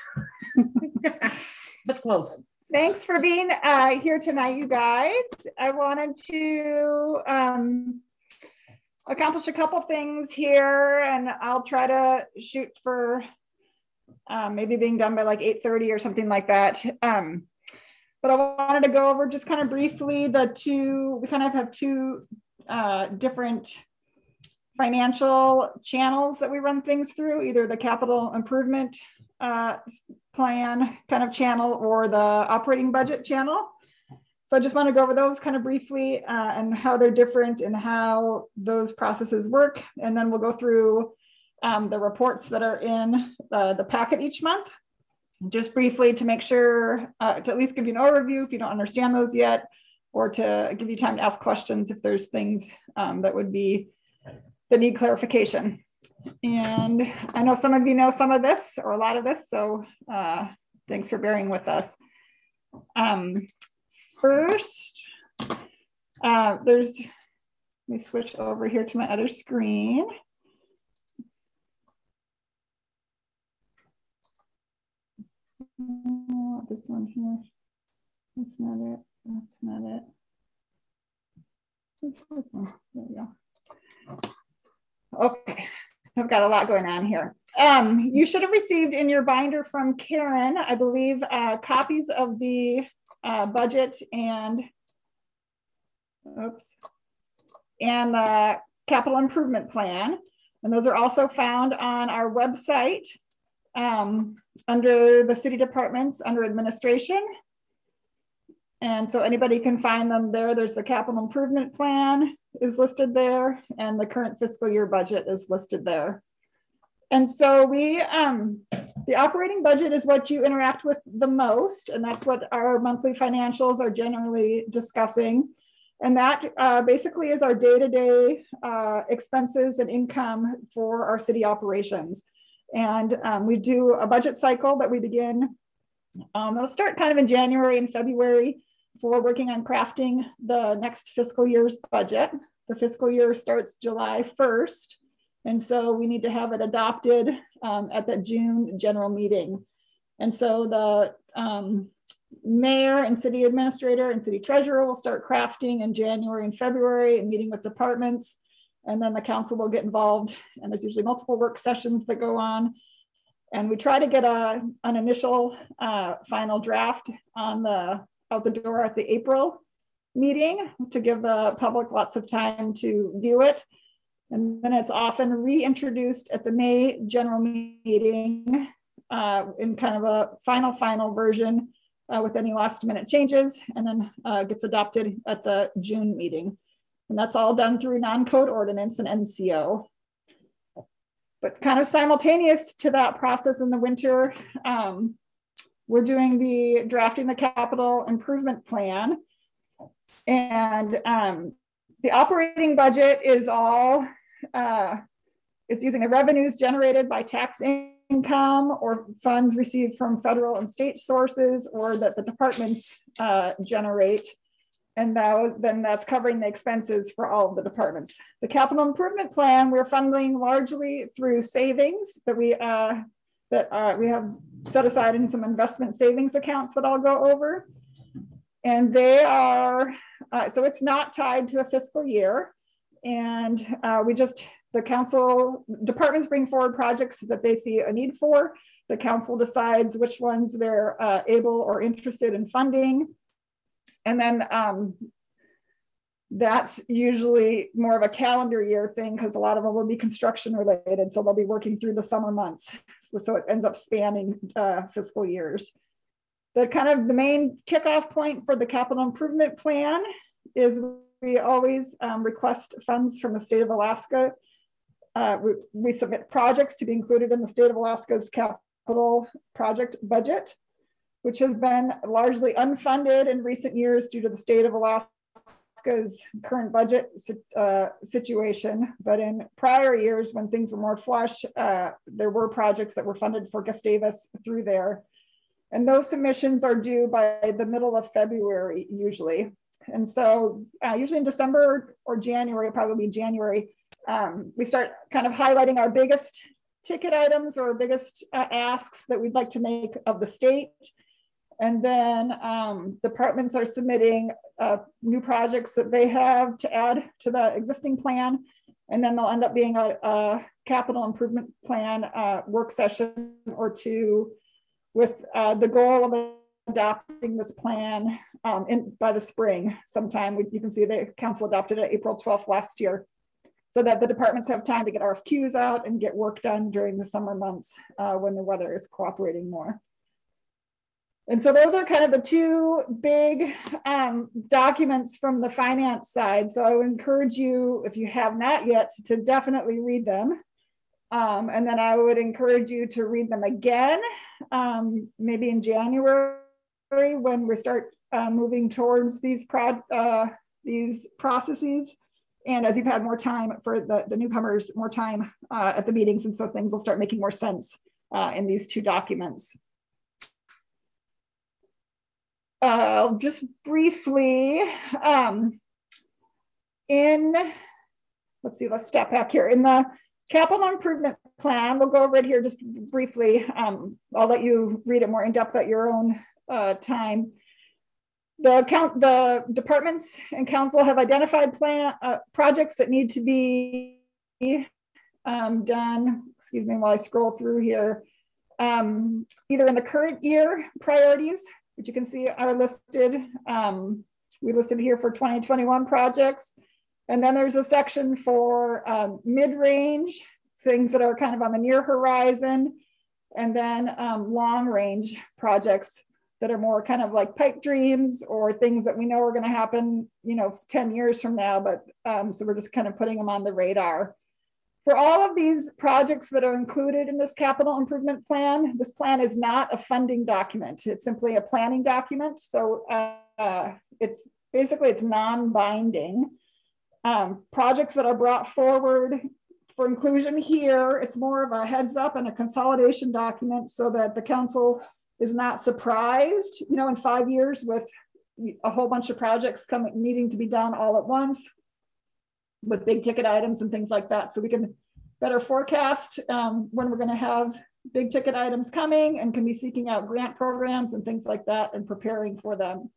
But close. Thanks for being uh, here tonight, you guys. I wanted to um, accomplish a couple things here, and I'll try to shoot for um, maybe being done by like eight thirty or something like that. Um, but I wanted to go over just kind of briefly the two, we kind of have two uh, different financial channels that we run things through, either the capital improvement uh, plan kind of channel or the operating budget channel. So I just want to go over those kind of briefly uh, and how they're different and how those processes work. And then we'll go through um, the reports that are in uh, the packet each month, just briefly to make sure, uh, to at least give you an overview if you don't understand those yet, or to give you time to ask questions if there's things um, that would be, that need clarification. And I know some of you know some of this or a lot of this, so uh, thanks for bearing with us. Um, first, uh, there's, let me switch over here to my other screen. Oh, this one here. That's not it. That's not it. What's this one? There we go. Okay, I've got a lot going on here. Um, you should have received in your binder from Karen, I believe, uh, copies of the uh, budget and, oops, and the capital improvement plan. And those are also found on our website um, under the city departments, under administration. And so anybody can find them there. There's the capital improvement plan is listed there, and the current fiscal year budget is listed there. And so we, um, the operating budget is what you interact with the most, and that's what our monthly financials are generally discussing. And that uh, basically is our day-to-day uh, expenses and income for our city operations. And um, we do a budget cycle that we begin, um, it'll start kind of in January and February for working on crafting the next fiscal year's budget. The fiscal year starts July first. And so we need to have it adopted um, at the June general meeting. And so the um, mayor and city administrator and city treasurer will start crafting in January and February and meeting with departments. And then the council will get involved. And there's usually multiple work sessions that go on. And we try to get a, an initial uh, final draft on the out the door at the April meeting to give the public lots of time to view it. And then it's often reintroduced at the May general meeting uh, in kind of a final, final version uh, with any last minute changes, and then uh, gets adopted at the June meeting. And that's all done through non-code ordinance and N C O. But kind of simultaneous to that process in the winter, um, we're doing the drafting the capital improvement plan. And um, the operating budget is all, uh, it's using the revenues generated by tax income or funds received from federal and state sources or that the departments uh, generate. And that, then that's covering the expenses for all of the departments. The capital improvement plan, we're funding largely through savings that we, uh, that uh, we have set aside in some investment savings accounts that I'll go over. And they are, uh, so it's not tied to a fiscal year. And uh, we just, the council, departments bring forward projects that they see a need for. The council decides which ones they're uh, able or interested in funding. And then um, that's usually more of a calendar year thing because a lot of them will be construction related. So they'll be working through the summer months. So, so it ends up spanning uh, fiscal years. The kind of the main kickoff point for the capital improvement plan is we always um, request funds from the state of Alaska. Uh, we, we submit projects to be included in the state of Alaska's capital project budget, which has been largely unfunded in recent years due to the state of Alaska's current budget uh, situation. But in prior years, when things were more flush, uh, there were projects that were funded for Gustavus through there. And those submissions are due by the middle of February, usually. And so uh, usually in December or January, probably January, um, we start kind of highlighting our biggest ticket items or biggest uh, asks that we'd like to make of the state. And then um, departments are submitting uh, new projects that they have to add to the existing plan. And then they'll end up being a, a capital improvement plan uh, work session or two with uh, the goal of adopting this plan um, in, by the spring sometime. We, you can see the council adopted it April twelfth last year so that the departments have time to get R F Qs out and get work done during the summer months uh, when the weather is cooperating more. And so those are kind of the two big um, documents from the finance side. So I would encourage you, if you have not yet, to definitely read them. Um, and then I would encourage you to read them again, um, maybe in January when we start uh, moving towards these, pro uh, these processes. and as you've had more time for the, the newcomers, more time uh, at the meetings, and so things will start making more sense uh, in these two documents. Uh, just briefly, um, in, let's see, let's step back here. In the capital improvement plan, we'll go over it here just briefly. Um, I'll let you read it more in depth at your own uh, time. The count, the departments and council have identified plan uh, projects that need to be um, done. Excuse me while I scroll through here. Um, either in the current year priorities, which you can see are listed. Um, we listed here for twenty twenty-one projects. And then there's a section for um, mid-range, things that are kind of on the near horizon, and then um, long-range projects that are more kind of like pipe dreams or things that we know are going to happen, you know, ten years from now. But um, so we're just kind of putting them on the radar. For all of these projects that are included in this capital improvement plan, this plan is not a funding document. It's simply a planning document. So uh, it's basically it's non-binding. Um, projects that are brought forward for inclusion here, it's more of a heads up and a consolidation document so that the council is not surprised, you know, in five years with a whole bunch of projects coming, needing to be done all at once with big ticket items and things like that. So we can better forecast um, when we're going to have big ticket items coming and can be seeking out grant programs and things like that and preparing for them.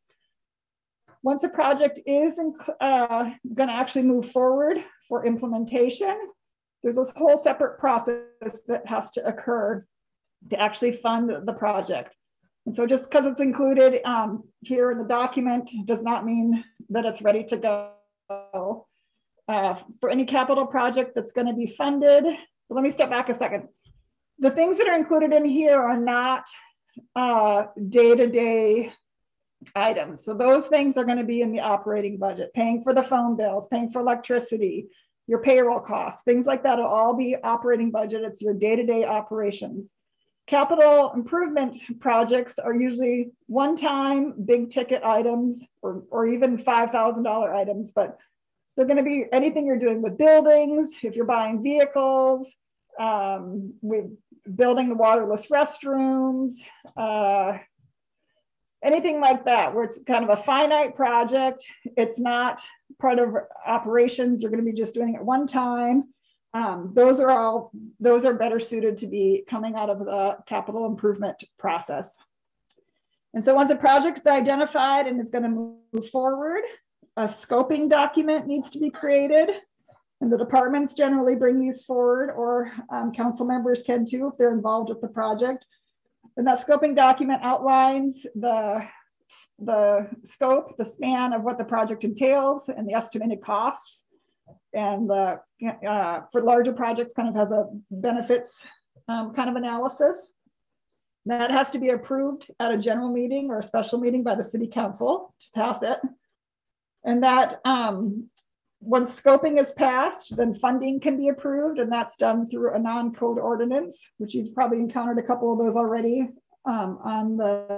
Once a project is uh, going to actually move forward for implementation, there's this whole separate process that has to occur to actually fund the project. And so just because it's included um, here in the document does not mean that it's ready to go. Uh, for any capital project that's going to be funded, but let me step back a second. The things that are included in here are not uh, day-to-day items. So those things are going to be in the operating budget, paying for the phone bills, paying for electricity, your payroll costs, things like that will all be operating budget. It's your day-to-day operations. Capital improvement projects are usually one-time big ticket items or, or even five thousand dollar items, but they're going to be anything you're doing with buildings, if you're buying vehicles, um, we're building the waterless restrooms, uh, anything like that, where it's kind of a finite project. It's not part of operations. You're going to be just doing it one time. Um, those are all, those are better suited to be coming out of the capital improvement process. And so once a project is identified and is going to move forward, a scoping document needs to be created. And the departments generally bring these forward, or um, council members can too if they're involved with the project. And that scoping document outlines the, the scope, the span of what the project entails and the estimated costs. And the, uh, for larger projects kind of has a benefits um, kind of analysis. That has to be approved at a general meeting or a special meeting by the city council to pass it. And that um, once scoping is passed, then funding can be approved, and that's done through a non-code ordinance, which you've probably encountered a couple of those already um, on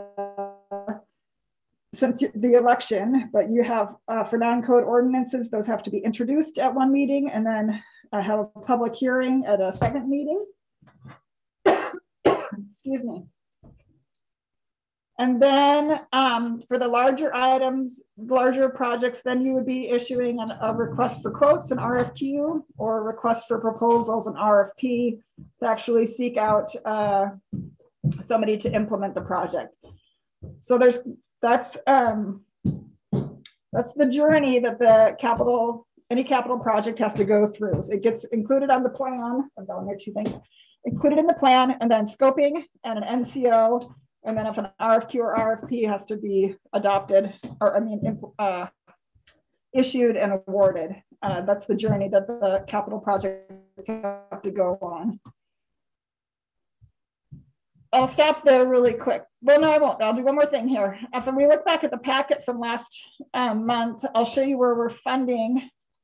the since the election. But you have uh, for non-code ordinances, those have to be introduced at one meeting and then uh, have a public hearing at a second meeting. Excuse me. And then um, for the larger items, larger projects, then you would be issuing an, a request for quotes, an R F Q, or a request for proposals, an R F P, to actually seek out uh, somebody to implement the project. So there's that's um, that's the journey that the capital, any capital project has to go through. So it gets included on the plan. I'm going there two things. Included in the plan, and then scoping and an N C O. And then if an R F Q or R F P has to be adopted, or I mean, uh, issued and awarded, uh, that's the journey that the capital projects have to go on. I'll stop there really quick. Well, no, I won't. I'll do one more thing here. If we look back at the packet from last um, month, I'll show you where we're funding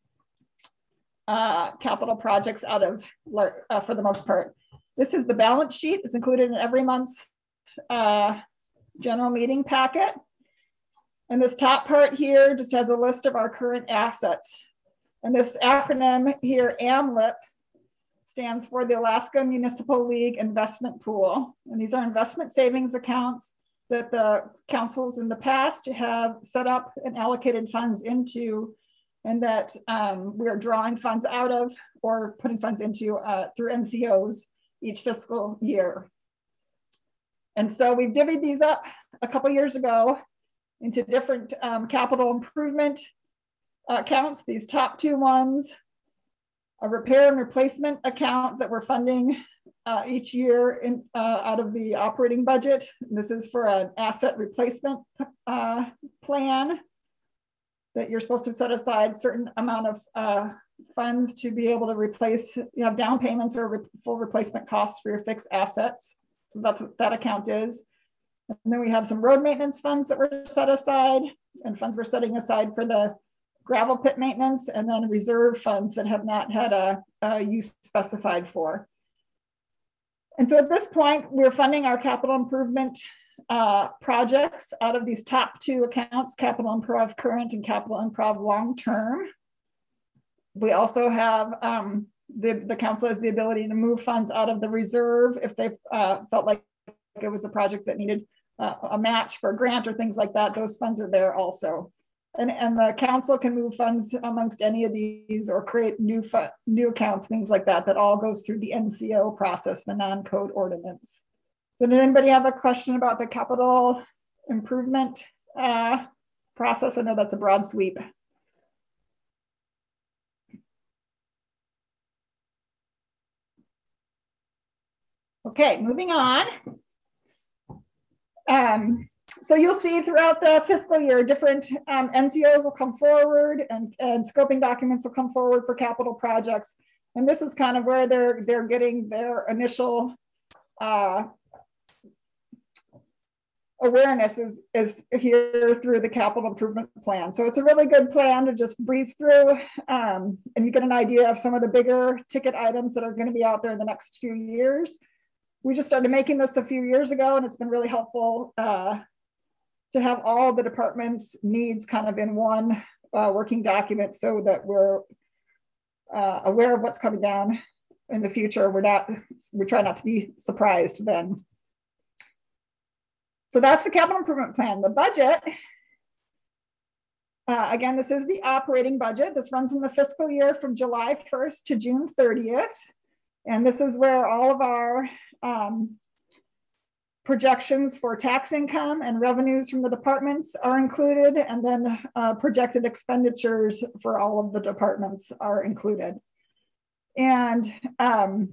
uh, capital projects out of, uh, for the most part. This is the balance sheet. It's included in every month's uh, general meeting packet. And this top part here just has a list of our current assets. And this acronym here, AMLIP, stands for the Alaska Municipal League Investment Pool. And these are investment savings accounts that the councils in the past have set up and allocated funds into, and that um, we are drawing funds out of or putting funds into uh, through N C Os each fiscal year. And so we've divvied these up a couple years ago into different um, capital improvement uh, accounts. These top two ones, a repair and replacement account that we're funding uh, each year in, uh, out of the operating budget. This is for an asset replacement uh, plan that you're supposed to set aside a certain amount of uh, funds to be able to replace, you have down payments or re full replacement costs for your fixed assets. So that's what that account is. And then we have some road maintenance funds that were set aside, and funds we're setting aside for the gravel pit maintenance, and then reserve funds that have not had a, a use specified for. And so at this point, we're funding our capital improvement uh, projects out of these top two accounts, Capital Improv Current and Capital Improv Long Term. We also have um, the, the council has the ability to move funds out of the reserve if they uh, felt like it was a project that needed uh, a match for a grant or things like that. Those funds are there also. And, and the council can move funds amongst any of these or create new new accounts, things like that, that all goes through the N C O process, the non-code ordinance. So did anybody have a question about the capital improvement uh, process? I know that's a broad sweep. Okay, moving on. Um, So you'll see throughout the fiscal year, different um, N C Os will come forward and, and scoping documents will come forward for capital projects. And this is kind of where they're, they're getting their initial uh, awareness is, is here through the capital improvement plan. So it's a really good plan to just breeze through um, and you get an idea of some of the bigger ticket items that are going to be out there in the next few years. We just started making this a few years ago, and it's been really helpful uh, to have all the department's needs kind of in one uh, working document so that we're uh, aware of what's coming down in the future. We're not, we try not to be surprised then. So that's the capital improvement plan. The budget, uh, again, this is the operating budget. This runs in the fiscal year from July first to June thirtieth. And this is where all of our um, projections for tax income and revenues from the departments are included, and then uh, projected expenditures for all of the departments are included. And um,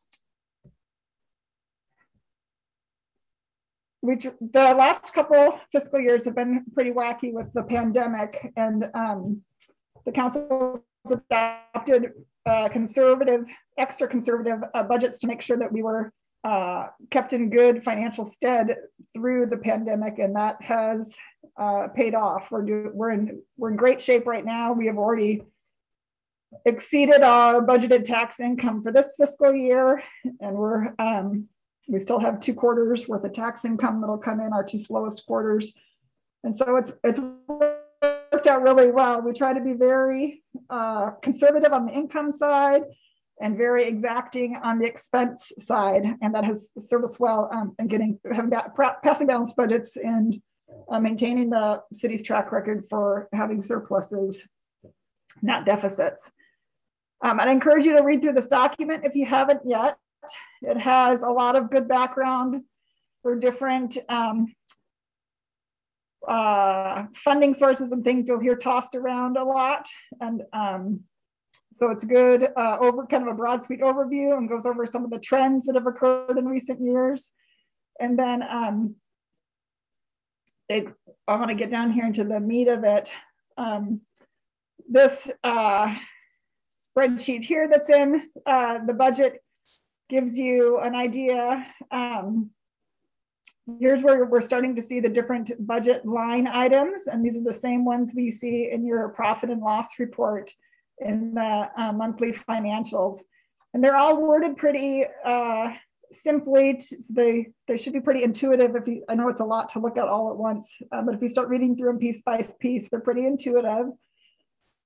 we, the last couple fiscal years have been pretty wacky with the pandemic, and um, the council adopted uh, conservative, extra conservative uh, budgets to make sure that we were uh, kept in good financial stead through the pandemic, and that has uh, paid off. We're, do, we're, in, we're in great shape right now. We have already exceeded our budgeted tax income for this fiscal year, and we're um, we still have two quarters worth of tax income that'll come in, our two slowest quarters. And so it's it's worked out really well. We try to be very uh, conservative on the income side and very exacting on the expense side. And that has served us well um, in getting, having passing balanced budgets and uh, maintaining the city's track record for having surpluses, not deficits. Um, I'd encourage you to read through this document if you haven't yet. It has a lot of good background for different um, uh, funding sources and things you'll hear tossed around a lot. And um, so it's good uh, over kind of a broad sweep overview and goes over some of the trends that have occurred in recent years. And then um, it, I want to get down here into the meat of it. Um, this uh, spreadsheet here that's in uh, the budget gives you an idea. Um, here's where we're starting to see the different budget line items, and these are the same ones that you see in your profit and loss report in the uh, monthly financials. And they're all worded pretty uh, simply. They, they should be pretty intuitive. If you, I know it's a lot to look at all at once, uh, but if you start reading through them piece by piece, they're pretty intuitive.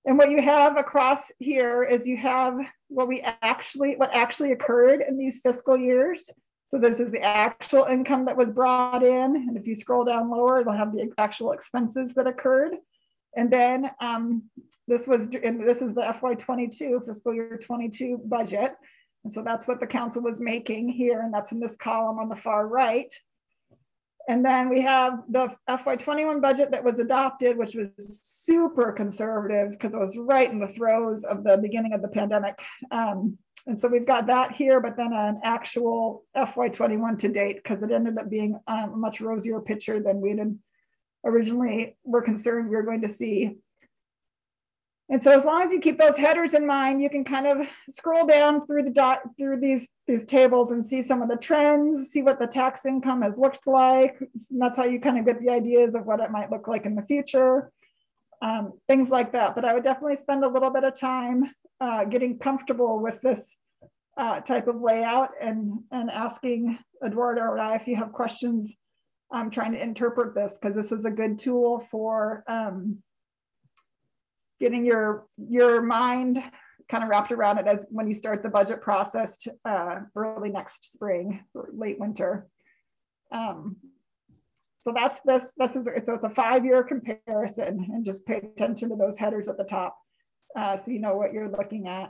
And what you have across here is you have what we actually, what actually occurred in these fiscal years. So this is the actual income that was brought in. And if you scroll down lower, it'll have the actual expenses that occurred. And then um, this was, and this is the F Y twenty-two, fiscal year twenty-two budget. And so that's what the council was making here. And that's in this column on the far right. And then we have the F Y twenty-one budget that was adopted, which was super conservative because it was right in the throes of the beginning of the pandemic. Um, and so we've got that here, but then an actual F Y twenty-one to date, because it ended up being um, a much rosier picture than we had originally were concerned we were going to see. And so as long as you keep those headers in mind, you can kind of scroll down through the dot through these, these tables and see some of the trends, see what the tax income has looked like. And that's how you kind of get the ideas of what it might look like in the future, um, things like that. But I would definitely spend a little bit of time uh, getting comfortable with this uh, type of layout and, and asking Eduardo or I if you have questions. I'm trying to interpret this because this is a good tool for um, getting your your mind kind of wrapped around it as when you start the budget process to, uh, early next spring or late winter. Um, so that's this. This is so it's a five-year comparison, and just pay attention to those headers at the top, uh, so you know what you're looking at.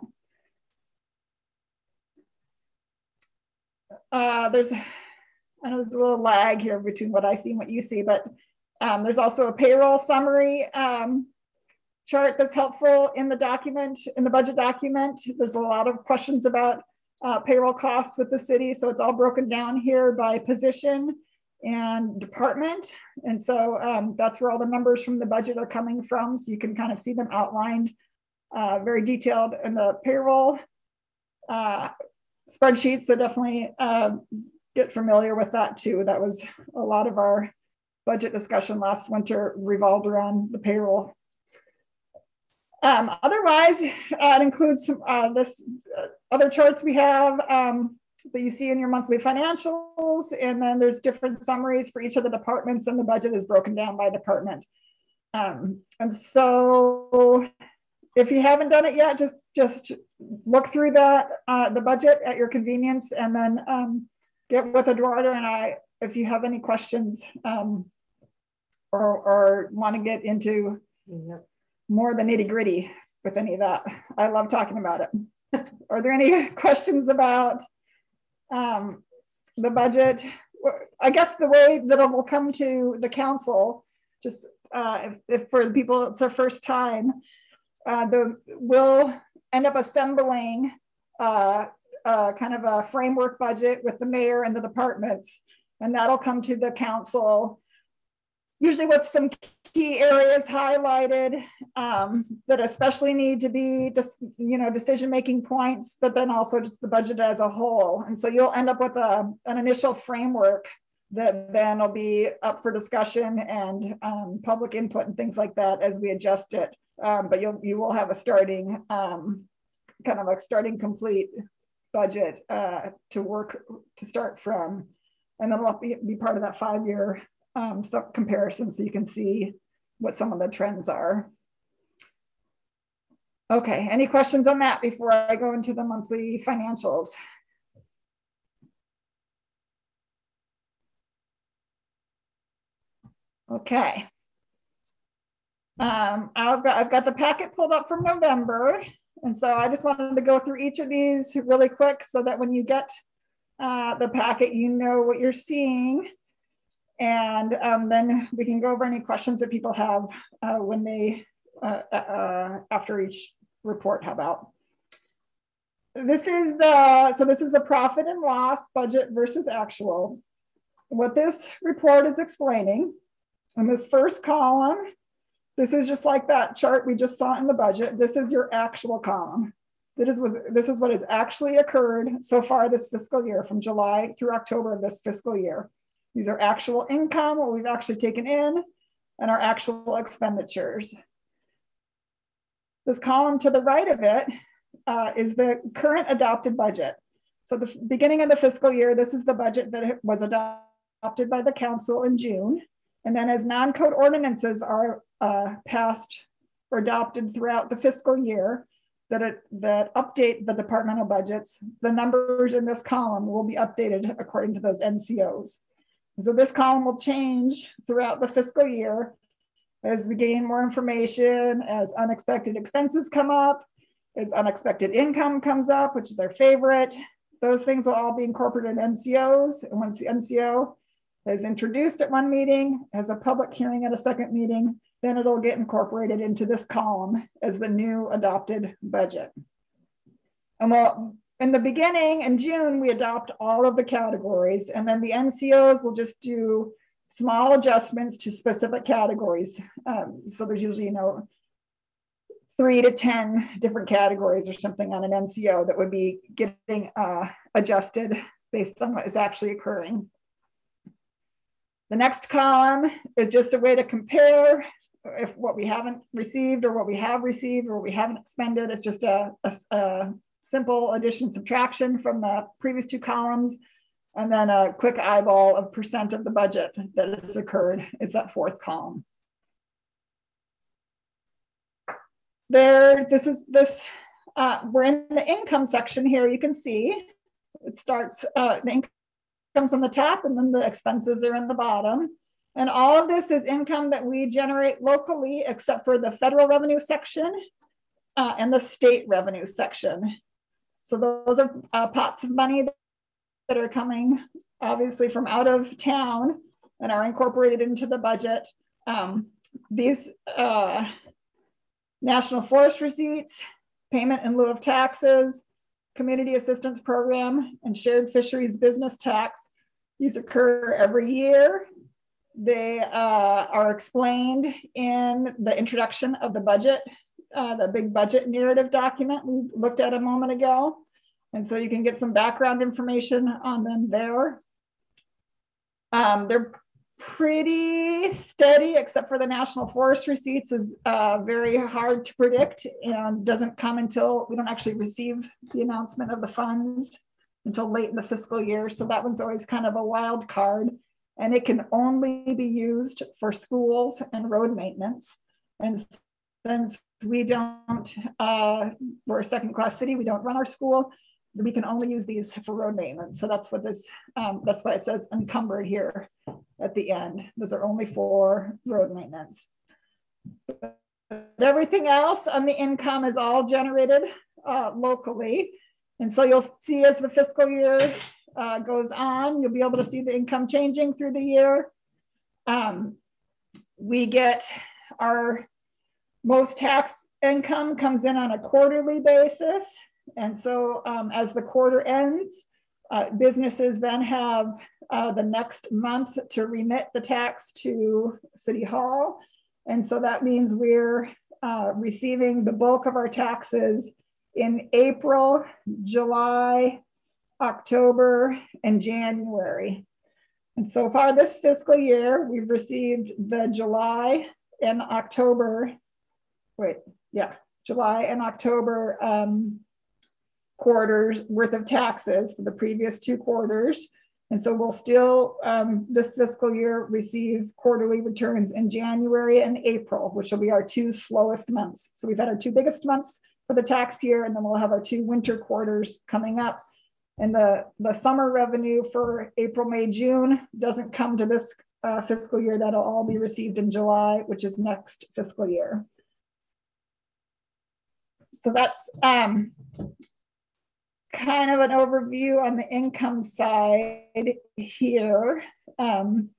Uh, there's I know there's a little lag here between what I see and what you see, but um, there's also a payroll summary um, chart that's helpful in the document, in the budget document. There's a lot of questions about uh, payroll costs with the city. So it's all broken down here by position and department. And so um, that's where all the numbers from the budget are coming from. So you can kind of see them outlined, uh, very detailed in the payroll uh, spreadsheets. So definitely uh, get familiar with that too. That was a lot of our budget discussion last winter revolved around the payroll. Um, otherwise, uh, it includes some, uh, this uh, other charts we have um, that you see in your monthly financials, and then there's different summaries for each of the departments, and the budget is broken down by department. Um, and so, if you haven't done it yet, just just look through that uh, the budget at your convenience, and then um, get with Eduardo and I if you have any questions um, or, or want to get into more the nitty gritty with any of that. I love talking about it. Are there any questions about um, the budget? I guess the way that it will come to the council, just uh, if, if for the people it's their first time, uh, the we'll end up assembling uh, uh, kind of a framework budget with the mayor and the departments, and that'll come to the council, usually with some key areas highlighted um, that especially need to be, you know, decision-making points, but then also just the budget as a whole. And so you'll end up with a, an initial framework that then will be up for discussion and um, public input and things like that as we adjust it. Um, but you'll, you will have a starting, um, kind of a starting complete budget uh, to work, to start from. And then it'll be, be part of that five-year Um, so comparison, so you can see what some of the trends are. Okay, any questions on that before I go into the monthly financials? Okay. Um, I've got I've got the packet pulled up from November, and so I just wanted to go through each of these really quick so that when you get uh, the packet, you know what you're seeing. And um, then we can go over any questions that people have uh, when they, uh, uh, after each report. How about? This is the, so this is the profit and loss budget versus actual. What this report is explaining in this first column, this is just like that chart we just saw in the budget. This is your actual column. This is, this is what has actually occurred so far this fiscal year, from July through October of this fiscal year. These are actual income, what we've actually taken in, and our actual expenditures. This column to the right of it uh, is the current adopted budget. So the beginning of the fiscal year, this is the budget that was adopted by the council in June. And then as non-code ordinances are uh, passed adopted throughout the fiscal year that, it, that update the departmental budgets, the numbers in this column will be updated according to those N C Os. So this column will change throughout the fiscal year as we gain more information, as unexpected expenses come up, as unexpected income comes up, which is our favorite. Those things will all be incorporated in N C Os. And once the N C O is introduced at one meeting, has a public hearing at a second meeting, then it'll get incorporated into this column as the new adopted budget. And well, in the beginning, in June, we adopt all of the categories, and then the N C Os will just do small adjustments to specific categories. Um, so there's usually, you know, three to ten different categories or something on an N C O that would be getting uh, adjusted based on what is actually occurring. The next column is just a way to compare if what we haven't received or what we have received or what we haven't expended. It's just a, a, a simple addition subtraction from the previous two columns. And then a quick eyeball of percent of the budget that has occurred is that fourth column. There, this is this, uh, we're in the income section here. You can see it starts, uh, the income comes on the top and then the expenses are in the bottom. And all of this is income that we generate locally, except for the federal revenue section uh, and the state revenue section. So those are uh, pots of money that are coming obviously from out of town and are incorporated into the budget. Um, these uh, National Forest receipts, payment in lieu of taxes, community assistance program, and shared fisheries business tax. These occur every year. They uh, are explained in the introduction of the budget, uh, the big budget narrative document we looked at a moment ago. And so you can get some background information on them there. Um, they're pretty steady, except for the National Forest receipts is uh, very hard to predict and doesn't come until we don't actually receive the announcement of the funds until late in the fiscal year. So that one's always kind of a wild card, and it can only be used for schools and road maintenance. And since we don't, uh, we're a second class city, we don't run our school, we can only use these for road maintenance. So that's what this, um, that's why it says encumbered here at the end. Those are only for road maintenance. But everything else on the income is all generated uh, locally. And so you'll see as the fiscal year uh, goes on, you'll be able to see the income changing through the year. Um, we get our most tax income comes in on a quarterly basis. And so um, as the quarter ends, uh, businesses then have uh, the next month to remit the tax to City Hall. And so that means we're uh, receiving the bulk of our taxes in April, July, October, and January. And so far this fiscal year, we've received the July and October, wait, yeah, July and October um, quarters worth of taxes for the previous two quarters. And so we'll still, um, this fiscal year, receive quarterly returns in January and April, which will be our two slowest months. So we've had our two biggest months for the tax year, and then we'll have our two winter quarters coming up. And the, the summer revenue for April, May, June doesn't come to this uh, fiscal year. That'll all be received in July, which is next fiscal year. So that's um, kind of an overview on the income side here. Um,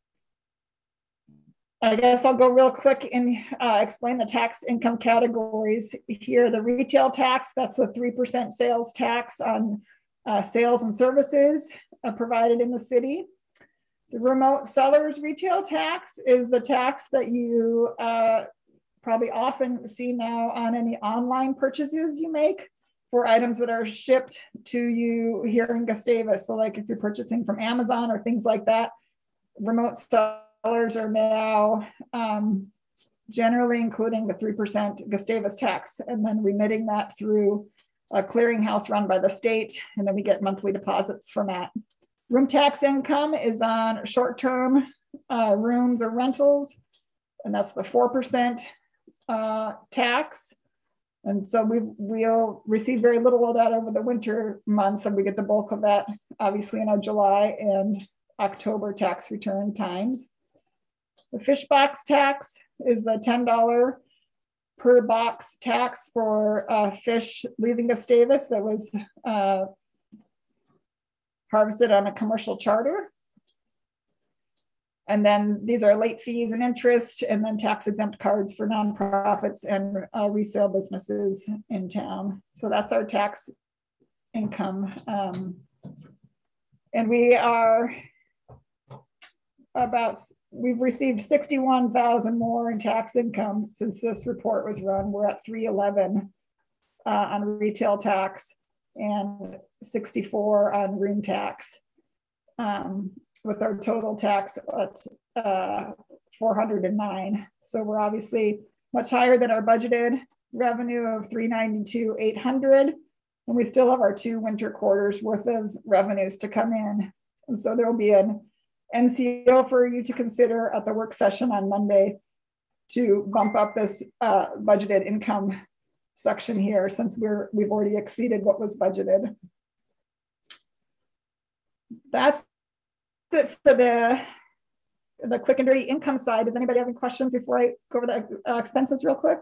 I guess I'll go real quick and uh, explain the tax income categories here. The retail tax, that's the three percent sales tax on uh, sales and services uh, provided in the city. The remote sellers retail tax is the tax that you uh, probably often see now on any online purchases you make for items that are shipped to you here in Gustavus. So like if you're purchasing from Amazon or things like that, remote sellers are now um, generally including the three percent Gustavus tax and then remitting that through a clearinghouse run by the state. And then we get monthly deposits from that. Room tax income is on short-term uh, rooms or rentals. And that's the four percent uh, tax. And so we we'll receive very little of that over the winter months, and we get the bulk of that obviously in our July and October tax return times. The fish box tax is the ten dollars per box tax for uh, fish leaving Gustavus that was uh, harvested on a commercial charter. And then these are late fees and interest, and then tax exempt cards for nonprofits and uh, resale businesses in town. So that's our tax income. Um, and we are about, we've received sixty-one thousand more in tax income since this report was run. We're at three eleven uh, on retail tax and sixty-four on room tax. Um, with our total tax at uh, four hundred nine. So we're obviously much higher than our budgeted revenue of three ninety-two eight hundred. And we still have our two winter quarters worth of revenues to come in. And so there'll be an N C O for you to consider at the work session on Monday to bump up this uh, budgeted income section here, since we're, we've already exceeded what was budgeted. That's it for the the quick and dirty income side. Does anybody have any questions before I go over the uh, expenses real quick?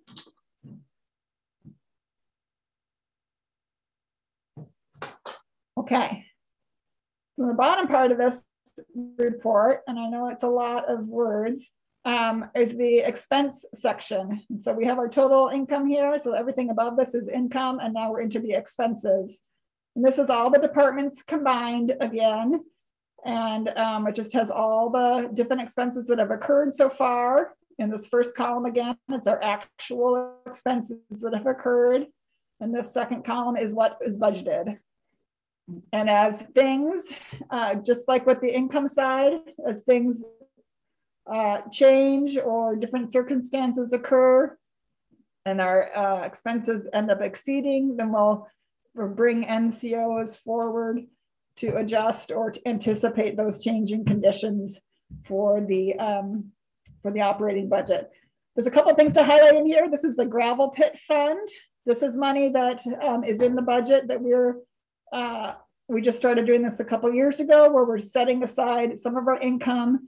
Okay. From the bottom part of this report, and I know it's a lot of words, um, is the expense section. And so we have our total income here. So everything above this is income, and now we're into the expenses. And this is all the departments combined again. And um, it just has all the different expenses that have occurred so far. In this first column, again, it's our actual expenses that have occurred. And this second column is what is budgeted. And as things, uh, just like with the income side, as things uh, change or different circumstances occur and our uh, expenses end up exceeding, then we'll, we'll bring N C Os forward to adjust or to anticipate those changing conditions for the um, for the operating budget. There's a couple of things to highlight in here. This is the gravel pit fund. This is money that um, is in the budget that we're uh, we just started doing this a couple of years ago, where we're setting aside some of our income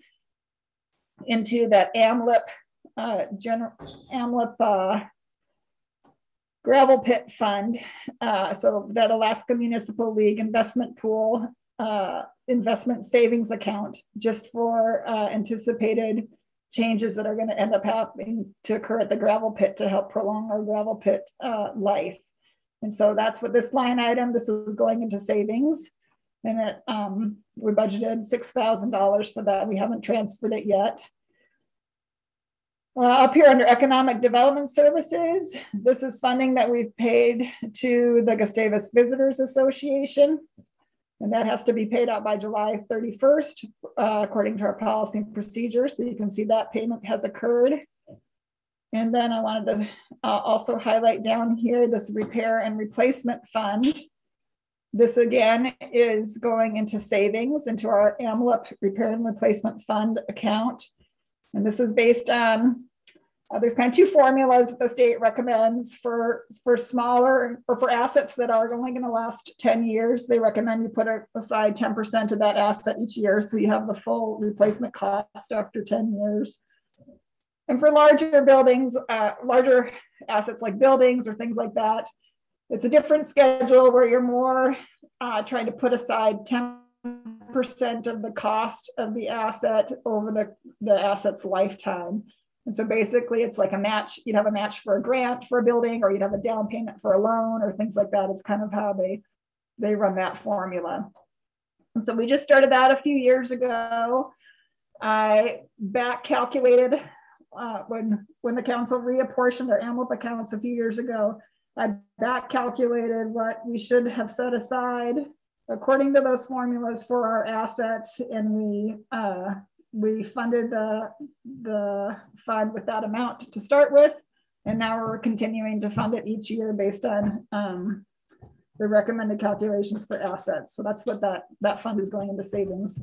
into that AMLIP uh, general AMLIP uh, gravel pit fund. Uh, so that Alaska Municipal League investment pool, uh, investment savings account, just for uh, anticipated changes that are going to end up happening to occur at the gravel pit to help prolong our gravel pit uh, life. And so that's what this line item, this is going into savings. And it, um, we budgeted six thousand dollars for that. We haven't transferred it yet. Uh, up here under Economic Development Services, this is funding that we've paid to the Gustavus Visitors Association. And that has to be paid out by July thirty-first, uh, according to our policy and procedure. So you can see that payment has occurred. And then I wanted to uh, also highlight down here this repair and replacement fund. This again is going into savings into our AMLIP repair and replacement fund account. And this is based on, uh, there's kind of two formulas that the state recommends for, for smaller or for assets that are only going to last ten years. They recommend you put aside ten percent of that asset each year, so you have the full replacement cost after ten years. And for larger buildings, uh, larger assets like buildings or things like that, it's a different schedule where you're more uh, trying to put aside ten percent of the cost of the asset over the, the asset's lifetime. And so basically it's like a match. You'd have a match for a grant for a building, or you'd have a down payment for a loan or things like that. It's kind of how they, they run that formula. And so we just started that a few years ago. I back calculated uh, when, when the council reapportioned our AMLIP accounts a few years ago, I back calculated what we should have set aside according to those formulas for our assets, and we uh, we funded the the fund with that amount to start with, and now we're continuing to fund it each year based on um, the recommended calculations for assets. So that's what that that fund is going into savings.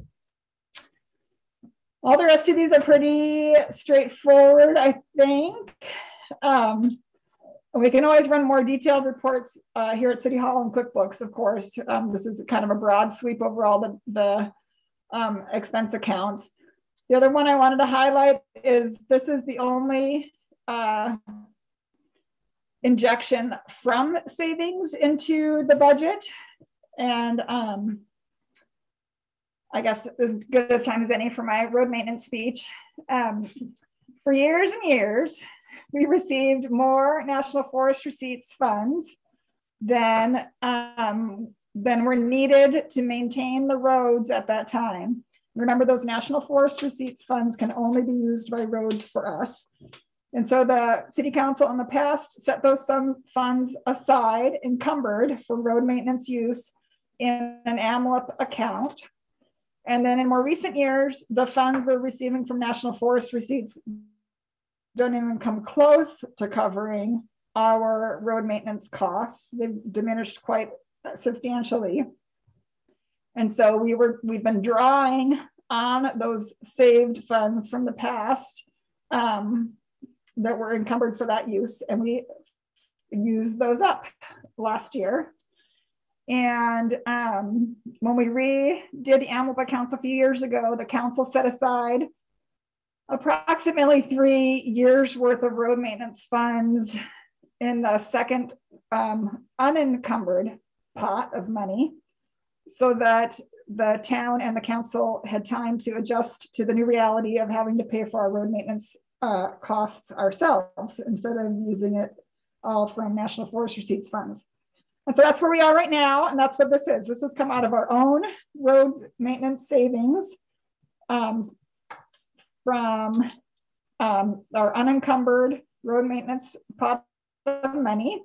All the rest of these are pretty straightforward, I think. Um, we can always run more detailed reports uh, here at City Hall and QuickBooks, of course. Um, this is kind of a broad sweep over all the, the um, expense accounts. The other one I wanted to highlight is this is the only uh, injection from savings into the budget. And um, I guess as good a time as any for my road maintenance speech. Um, for years and years, we received more National Forest Receipts funds than, um, than were needed to maintain the roads at that time. Remember, those National Forest Receipts funds can only be used by roads for us. And so the City Council in the past set those some funds aside, encumbered for road maintenance use in an A M L P account. And then in more recent years, the funds we're receiving from National Forest Receipts don't even come close to covering our road maintenance costs. They've diminished quite substantially. And so we were, we've been drawing on those saved funds from the past um, that were encumbered for that use. And we used those up last year. And um, when we redid the A M L P accounts a few years ago, the council set aside approximately three years worth of road maintenance funds in the second um, unencumbered pot of money, so that the town and the council had time to adjust to the new reality of having to pay for our road maintenance uh, costs ourselves instead of using it all from National Forest Receipts funds. And so that's where we are right now. And that's what this is. This has come out of our own road maintenance savings um, from um, our unencumbered road maintenance pot of money.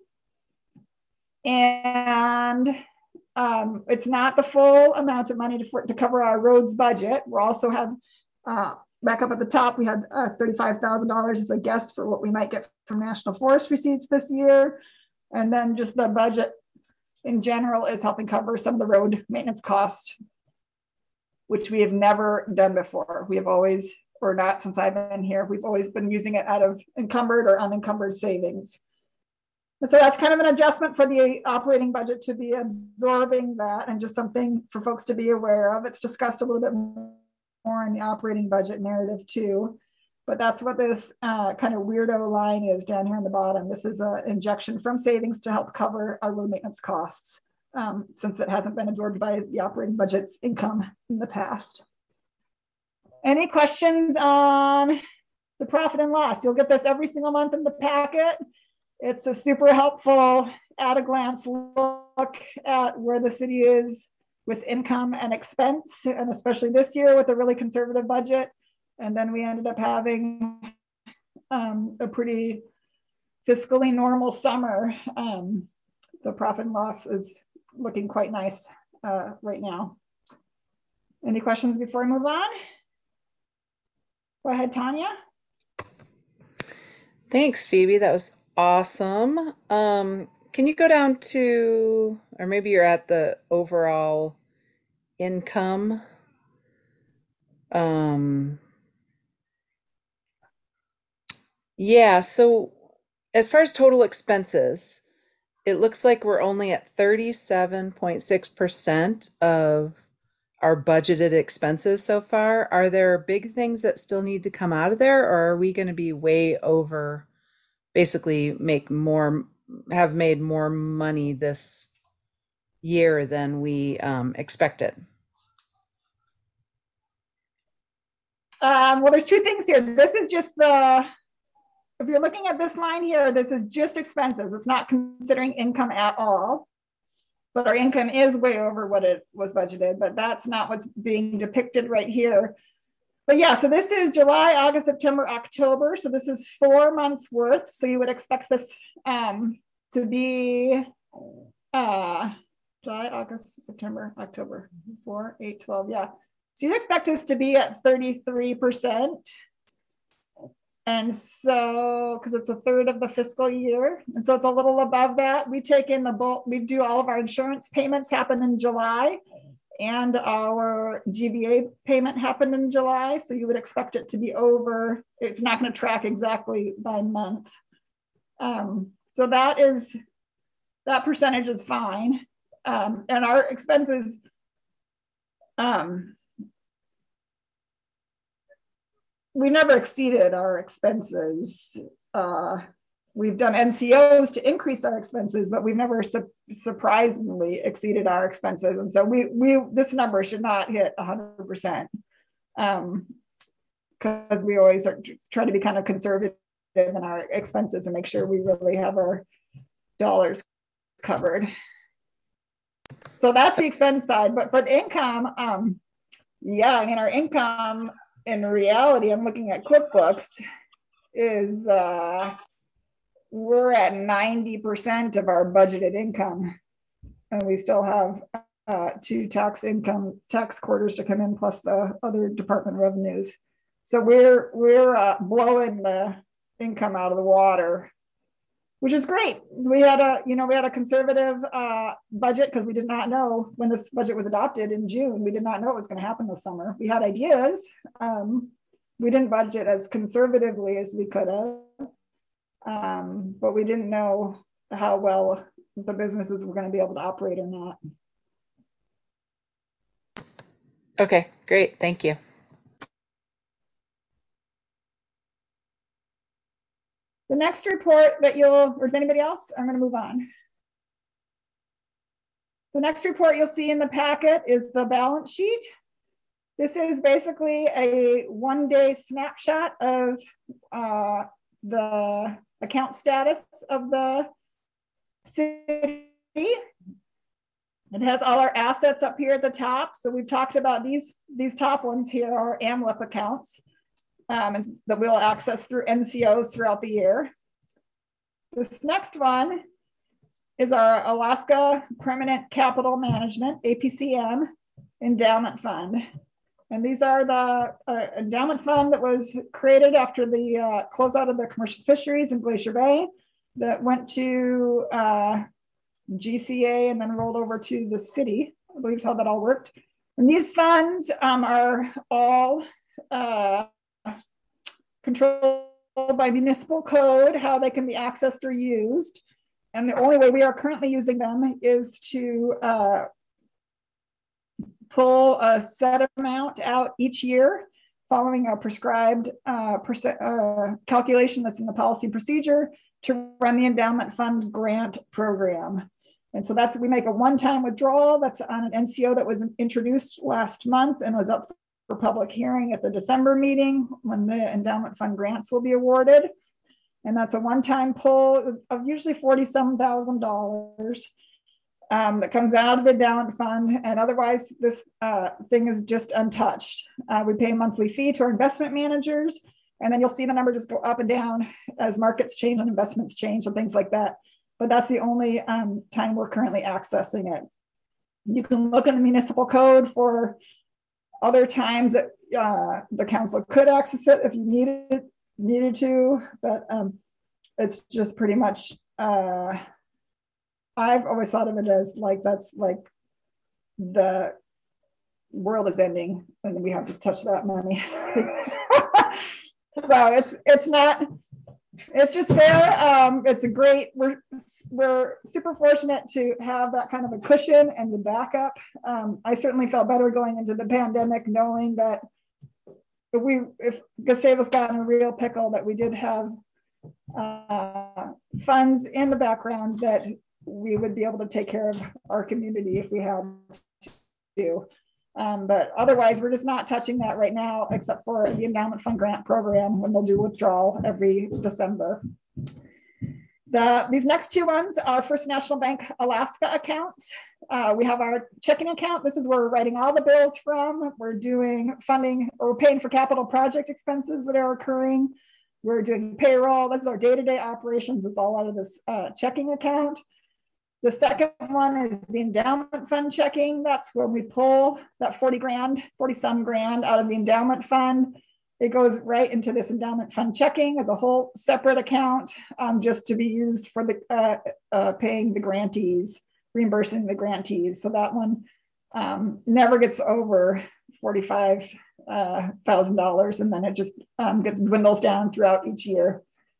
And um, it's not the full amount of money to, for, to cover our roads budget. We also have, uh, back up at the top, we had uh, thirty-five thousand dollars as a guess for what we might get from National Forest Receipts this year. And then just the budget in general is helping cover some of the road maintenance costs, which we have never done before. We have always, or not since I've been here, we've always been using it out of encumbered or unencumbered savings. And so that's kind of an adjustment for the operating budget to be absorbing that, and just something for folks to be aware of. It's discussed a little bit more in the operating budget narrative too. But that's what this uh, kind of weirdo line is down here on the bottom. This is an injection from savings to help cover our road maintenance costs, um, since it hasn't been absorbed by the operating budget's income in the past. Any questions on the profit and loss? You'll get this every single month in the packet. It's a super helpful at a glance look at where the city is with income and expense, and especially this year with a really conservative budget. And then we ended up having um, a pretty fiscally normal summer. Um, the profit and loss is looking quite nice uh, right now. Any questions before I move on? Go ahead, Tanya. Thanks, Phoebe. That was awesome. Um, can you go down to, or maybe you're at the overall income? Um, Yeah, so as far as total expenses, it looks like we're only at thirty-seven point six percent of our budgeted expenses so far. Are there big things that still need to come out of there, or are we going to be way over, basically make more, have made more money this year than we um, expected? Um, well, there's two things here. This is just the, if you're looking at this line here, this is just expenses. It's not considering income at all. But our income is way over what it was budgeted, but that's not what's being depicted right here. But yeah, so this is July, August, September, October. So this is four months worth. So you would expect this um, to be uh, July, August, September, October, four, eight, twelve, yeah. So you'd expect this to be at thirty-three percent. And so, because it's a third of the fiscal year. And so it's a little above that. We take in the bulk, we do all of our insurance payments happen in July, and our G B A payment happened in July. So you would expect it to be over. It's not going to track exactly by month, Um, so that is, that percentage is fine. Um, and our expenses, um, we never exceeded our expenses. Uh, we've done N C Os to increase our expenses, but we've never su surprisingly exceeded our expenses. And so we, we this number should not hit one hundred percent. Um, because we always are, try to be kind of conservative in our expenses and make sure we really have our dollars covered. So that's the expense side. But for the income, um, yeah, I mean, our income in reality, I'm looking at QuickBooks, is uh, we're at ninety percent of our budgeted income. And we still have uh, two tax income, tax quarters to come in, plus the other department revenues. So we're we're uh, blowing the income out of the water, which is great. We had a you know we had a conservative uh, budget because we did not know when this budget was adopted in June. We did not know it was going to happen this summer. We had ideas. Um, we didn't budget as conservatively as we could have, um, but we didn't know how well the businesses were going to be able to operate or not. Okay, great. Thank you. The next report that you'll, or is anybody else? I'm going to move on. The next report you'll see in the packet is the balance sheet. This is basically a one-day snapshot of uh, the account status of the city. It has all our assets up here at the top. So we've talked about these, these top ones here are AMLIP accounts. Um, and that we'll access through N C Os throughout the year. This next one is our Alaska Permanent Capital Management, A P C M, endowment fund. And these are the uh, endowment fund that was created after the uh, closeout of the commercial fisheries in Glacier Bay that went to uh, G C A and then rolled over to the city. I believe is how that all worked. And these funds um, are all uh, controlled by municipal code, how they can be accessed or used. And the only way we are currently using them is to uh, pull a set amount out each year following a prescribed uh, percent, uh, calculation that's in the policy procedure to run the endowment fund grant program. And so that's, we make a one-time withdrawal that's on an N C O that was introduced last month and was up for public hearing at the December meeting when the endowment fund grants will be awarded. And that's a one-time pull of usually forty-seven thousand dollars um, that comes out of the endowment fund. And otherwise this uh, thing is just untouched. Uh, we pay a monthly fee to our investment managers, and then you'll see the number just go up and down as markets change and investments change and things like that. But that's the only um, time we're currently accessing it. You can look in the municipal code for other times that uh, the council could access it if you needed needed to, but um, it's just pretty much, uh, I've always thought of it as like, that's like the world is ending and we have to touch that money. So it's, it's not, it's just there. Um, it's a great, we're, we're super fortunate to have that kind of a cushion and the backup. Um, I certainly felt better going into the pandemic, knowing that if we, if Gustavus got in a real pickle, that we did have uh, funds in the background that we would be able to take care of our community if we had to. Um, but otherwise, we're just not touching that right now, except for the endowment fund grant program when they'll do withdrawal every December. The, these next two ones are First National Bank Alaska accounts. Uh, we have our checking account. This is where we're writing all the bills from. We're doing funding, or we're paying for capital project expenses that are occurring. We're doing payroll. This is our day-to-day operations. It's all out of this uh, checking account. The second one is the endowment fund checking. That's where we pull that forty grand, forty some grand out of the endowment fund. It goes right into this endowment fund checking as a whole separate account, um, just to be used for the uh, uh, paying the grantees, reimbursing the grantees. So that one um, never gets over forty-five thousand dollars, uh, and then it just um, gets dwindles down throughout each year.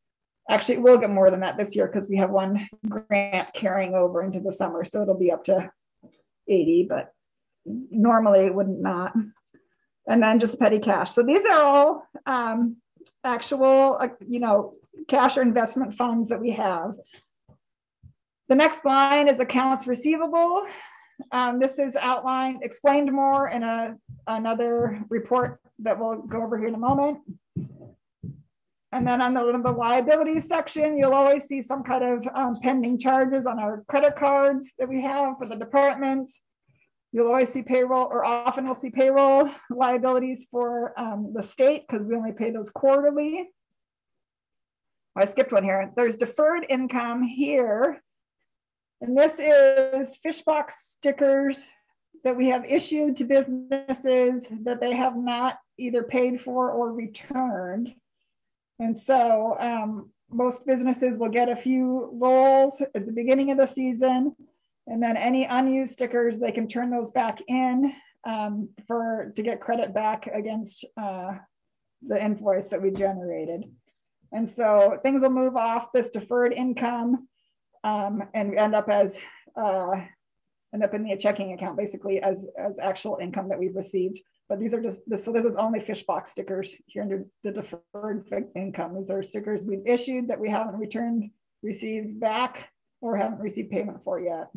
Actually, we'll get more than that this year because we have one grant carrying over into the summer. So it'll be up to eighty, but normally it wouldn't not. And then just petty cash. So these are all um, actual, uh, you know, cash or investment funds that we have. The next line is accounts receivable. Um, this is outlined, explained more in a, another report that we'll go over here in a moment. And then on the, the liabilities section, you'll always see some kind of um, pending charges on our credit cards that we have for the departments. You'll always see payroll, or often we'll see payroll liabilities for um, the state because we only pay those quarterly. I skipped one here. There's deferred income here. And this is fish box stickers that we have issued to businesses that they have not either paid for or returned. And so um, most businesses will get a few rolls at the beginning of the season, and then any unused stickers, they can turn those back in um, for to get credit back against uh, the invoice that we generated. And so things will move off this deferred income um, and end up as uh, end up in the checking account, basically as as actual income that we've received. But these are just this, so this is only fish box stickers here under the deferred income. These are stickers we've issued that we haven't returned, received back, or haven't received payment for yet.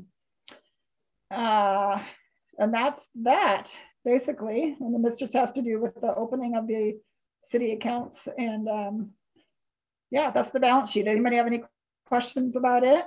Uh, and that's that basically. And then this just has to do with the opening of the city accounts. And um, yeah, that's the balance sheet. Anybody have any questions about it?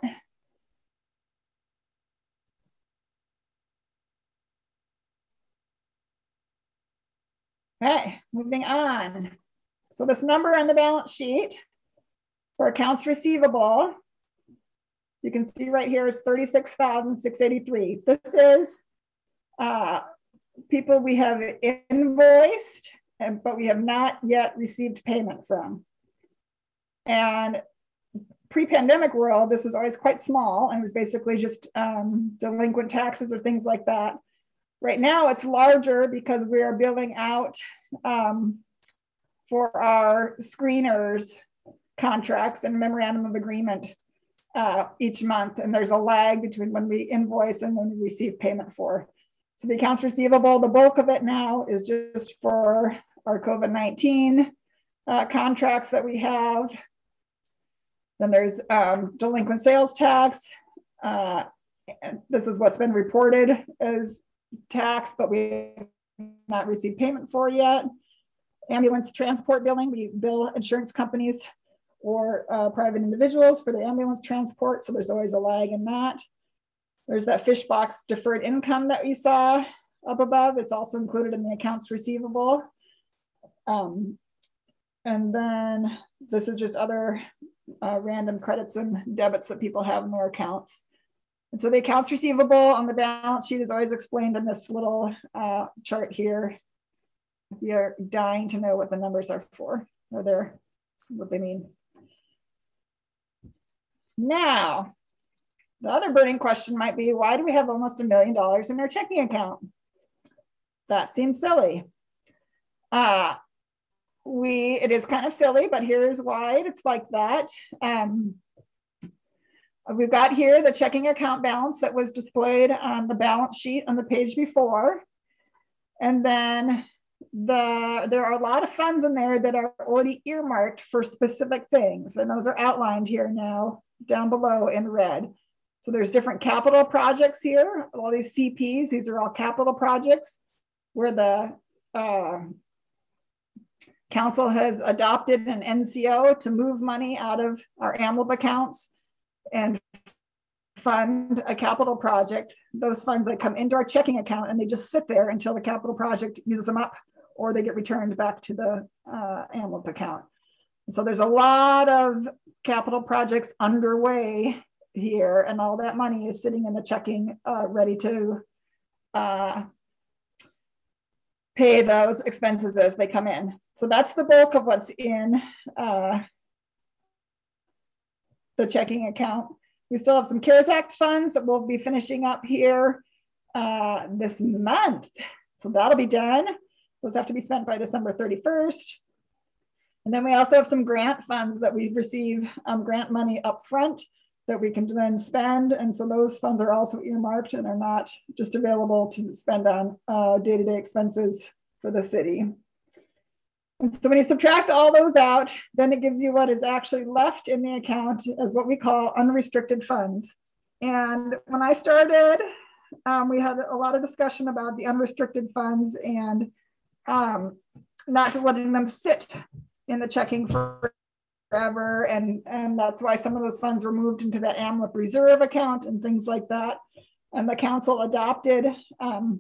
Okay, moving on. So this number on the balance sheet for accounts receivable, you can see right here is thirty-six thousand six hundred eighty-three. This is uh, people we have invoiced, and, but we have not yet received payment from. And pre-pandemic world, this was always quite small, and it was basically just um, delinquent taxes or things like that. Right now it's larger because we are billing out um, for our screeners contracts and memorandum of agreement uh, each month. And there's a lag between when we invoice and when we receive payment for. So the accounts receivable, the bulk of it now is just for our COVID nineteen uh, contracts that we have. Then there's um, delinquent sales tax. Uh, and this is what's been reported as tax, but we have not received payment for yet. Ambulance transport billing, we bill insurance companies or uh, private individuals for the ambulance transport, so there's always a lag in that. There's that fish box deferred income that we saw up above. It's also included in the accounts receivable. Um, and then this is just other uh, random credits and debits that people have in their accounts. And so the accounts receivable on the balance sheet is always explained in this little uh, chart here. If you're dying to know what the numbers are for, or they're, what they mean. Now, the other burning question might be, why do we have almost a million dollars in our checking account? That seems silly. Uh, we, it is kind of silly, but here's why it's like that. Um, We've got here the checking account balance that was displayed on the balance sheet on the page before. And then the there are a lot of funds in there that are already earmarked for specific things. And those are outlined here now down below in red. So there's different capital projects here. All these C Ps, these are all capital projects where the uh, council has adopted an N C O to move money out of our A M L P accounts and fund a capital project. Those funds that come into our checking account and they just sit there until the capital project uses them up or they get returned back to the uh, A M L P account. And so there's a lot of capital projects underway here, and all that money is sitting in the checking uh, ready to uh, pay those expenses as they come in. So that's the bulk of what's in uh, the checking account. We still have some CARES Act funds that we'll be finishing up here uh, this month. So that'll be done. Those have to be spent by December thirty-first. And then we also have some grant funds that we receive um, grant money up front that we can then spend. And so those funds are also earmarked and are not just available to spend on uh, day-to-day expenses for the city. And so when you subtract all those out, then it gives you what is actually left in the account as what we call unrestricted funds. And when I started, um, we had a lot of discussion about the unrestricted funds and um, not just letting them sit in the checking forever. And, and that's why some of those funds were moved into that AMLIP reserve account and things like that. And the council adopted um,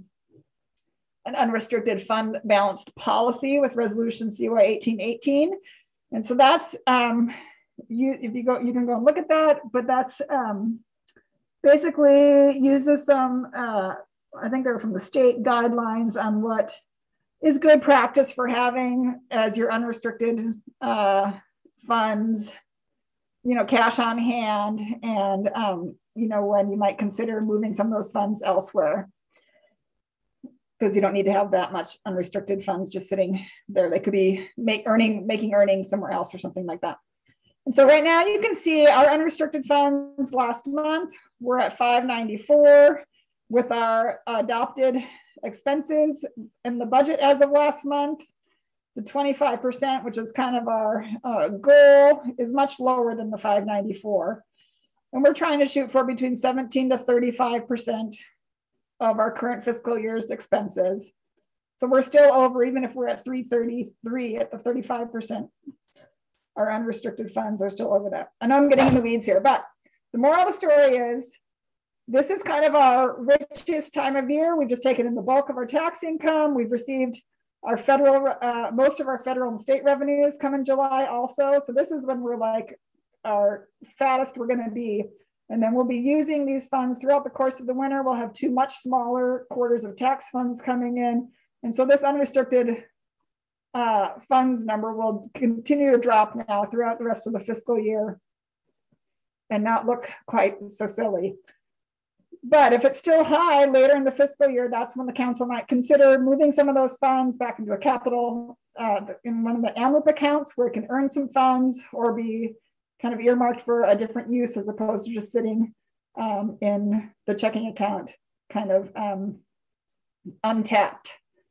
an unrestricted fund balanced policy with resolution C Y eighteen eighteen. And so that's, um, you, if you go, you can go and look at that, but that's um, basically uses some, uh, I think they're from the state guidelines on what is good practice for having as your unrestricted uh, funds, you know, cash on hand, and, um, you know, when you might consider moving some of those funds elsewhere, because you don't need to have that much unrestricted funds just sitting there. They could be make earning, making earnings somewhere else or something like that. And so right now you can see our unrestricted funds last month, we're at five ninety-four with our adopted expenses in the budget as of last month. The twenty-five percent, which is kind of our uh, goal, is much lower than the five ninety-four. And we're trying to shoot for between seventeen to thirty-five percent of our current fiscal year's expenses. So we're still over, even if we're at three thirty-three at the thirty-five percent, our unrestricted funds are still over that. I know I'm getting in the weeds here, but the moral of the story is this is kind of our richest time of year. We've just taken in the bulk of our tax income. We've received our federal, uh, most of our federal and state revenues come in July also. So this is when we're like our fattest we're gonna be. And then we'll be using these funds throughout the course of the winter. We'll have two much smaller quarters of tax funds coming in. And so this unrestricted uh, funds number will continue to drop now throughout the rest of the fiscal year and not look quite so silly. But if it's still high later in the fiscal year, that's when the council might consider moving some of those funds back into a capital uh, in one of the AMLIP accounts where it can earn some funds or be kind of earmarked for a different use as opposed to just sitting um, in the checking account, kind of um, untapped.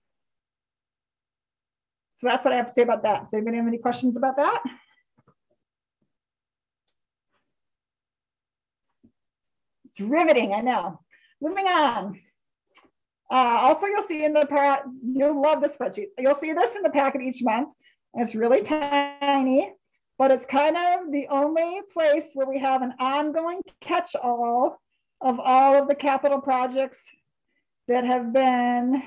So that's what I have to say about that. Does anybody have any questions about that? It's riveting, I know. Moving on. Uh, also, you'll see in the packet, you'll love this spreadsheet. You'll see this in the packet each month. It's really tiny, but it's kind of the only place where we have an ongoing catch-all of all of the capital projects that have been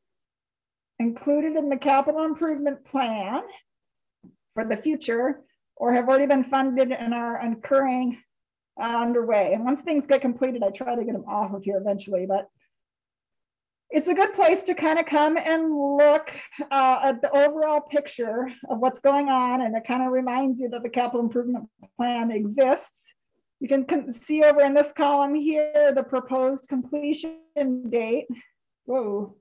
included in the capital improvement plan for the future or have already been funded and are incurring Uh, underway. And once things get completed, I try to get them off of here eventually, but it's a good place to kind of come and look uh, at the overall picture of what's going on. And it kind of reminds you that the capital improvement plan exists. You can see over in this column here, the proposed completion date. Whoa.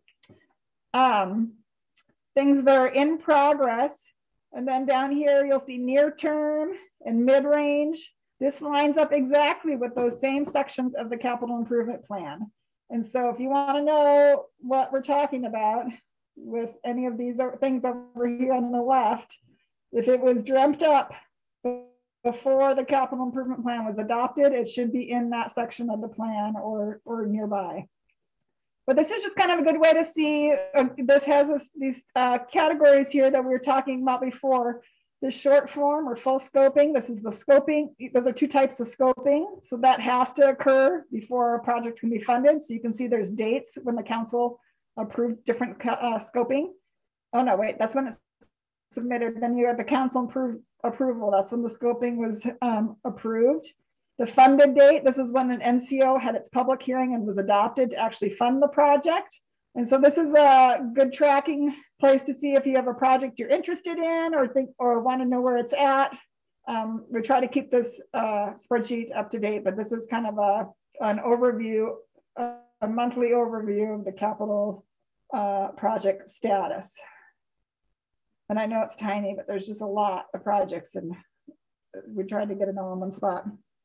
Um, things that are in progress. And then down here, you'll see near term and mid-range. This lines up exactly with those same sections of the capital improvement plan. And so if you want to know what we're talking about with any of these things over here on the left, if it was dreamt up before the capital improvement plan was adopted, it should be in that section of the plan or, or nearby. But this is just kind of a good way to see, uh, this has this, these uh, categories here that we were talking about before. The short form or full scoping, this is the scoping. Those are two types of scoping. So that has to occur before a project can be funded. So you can see there's dates when the council approved different uh, scoping. Oh no, wait, that's when it's submitted. Then you have the council approved approval. That's when the scoping was um, approved. The funded date, this is when an N C O had its public hearing and was adopted to actually fund the project. And so this is a good tracking place to see if you have a project you're interested in or think or want to know where it's at. Um, we try to keep this uh, spreadsheet up to date, but this is kind of a an overview, uh, a monthly overview of the capital uh, project status. And I know it's tiny, but there's just a lot of projects and we tried to get it all in one spot.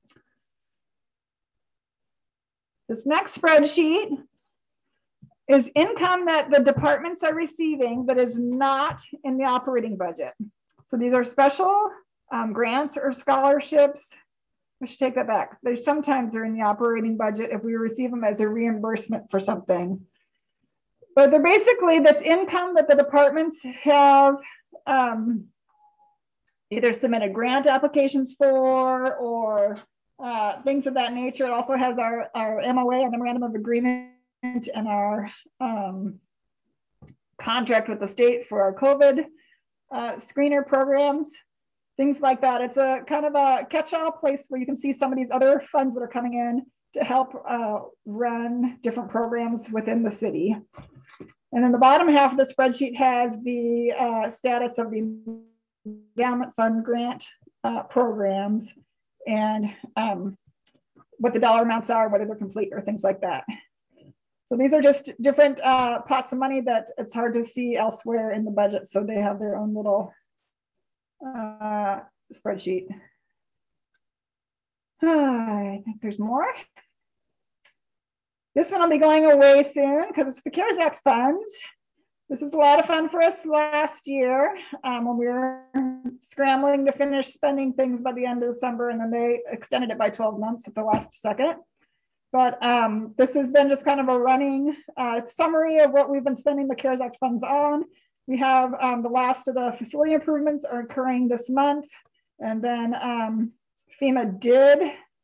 This next spreadsheet is income that the departments are receiving that is not in the operating budget. So these are special um, grants or scholarships. I should take that back. There's sometimes they're in the operating budget if we receive them as a reimbursement for something. But they're basically, that's income that the departments have um, either submitted grant applications for or uh, things of that nature. It also has our, our M O A, our Memorandum of Agreement, and our um, contract with the state for our COVID uh, screener programs, things like that. It's a kind of a catch-all place where you can see some of these other funds that are coming in to help uh, run different programs within the city. And then the bottom half of the spreadsheet has the uh, status of the endowment fund grant uh, programs and um, what the dollar amounts are, whether they're complete or things like that. So these are just different uh, pots of money that it's hard to see elsewhere in the budget. So they have their own little uh, spreadsheet. I think there's more. This one will be going away soon because it's the CARES Act funds. This was a lot of fun for us last year um, when we were scrambling to finish spending things by the end of December, and then they extended it by twelve months at the last second. But um, this has been just kind of a running uh, summary of what we've been spending the CARES Act funds on. We have um, the last of the facility improvements are occurring this month. And then um, FEMA did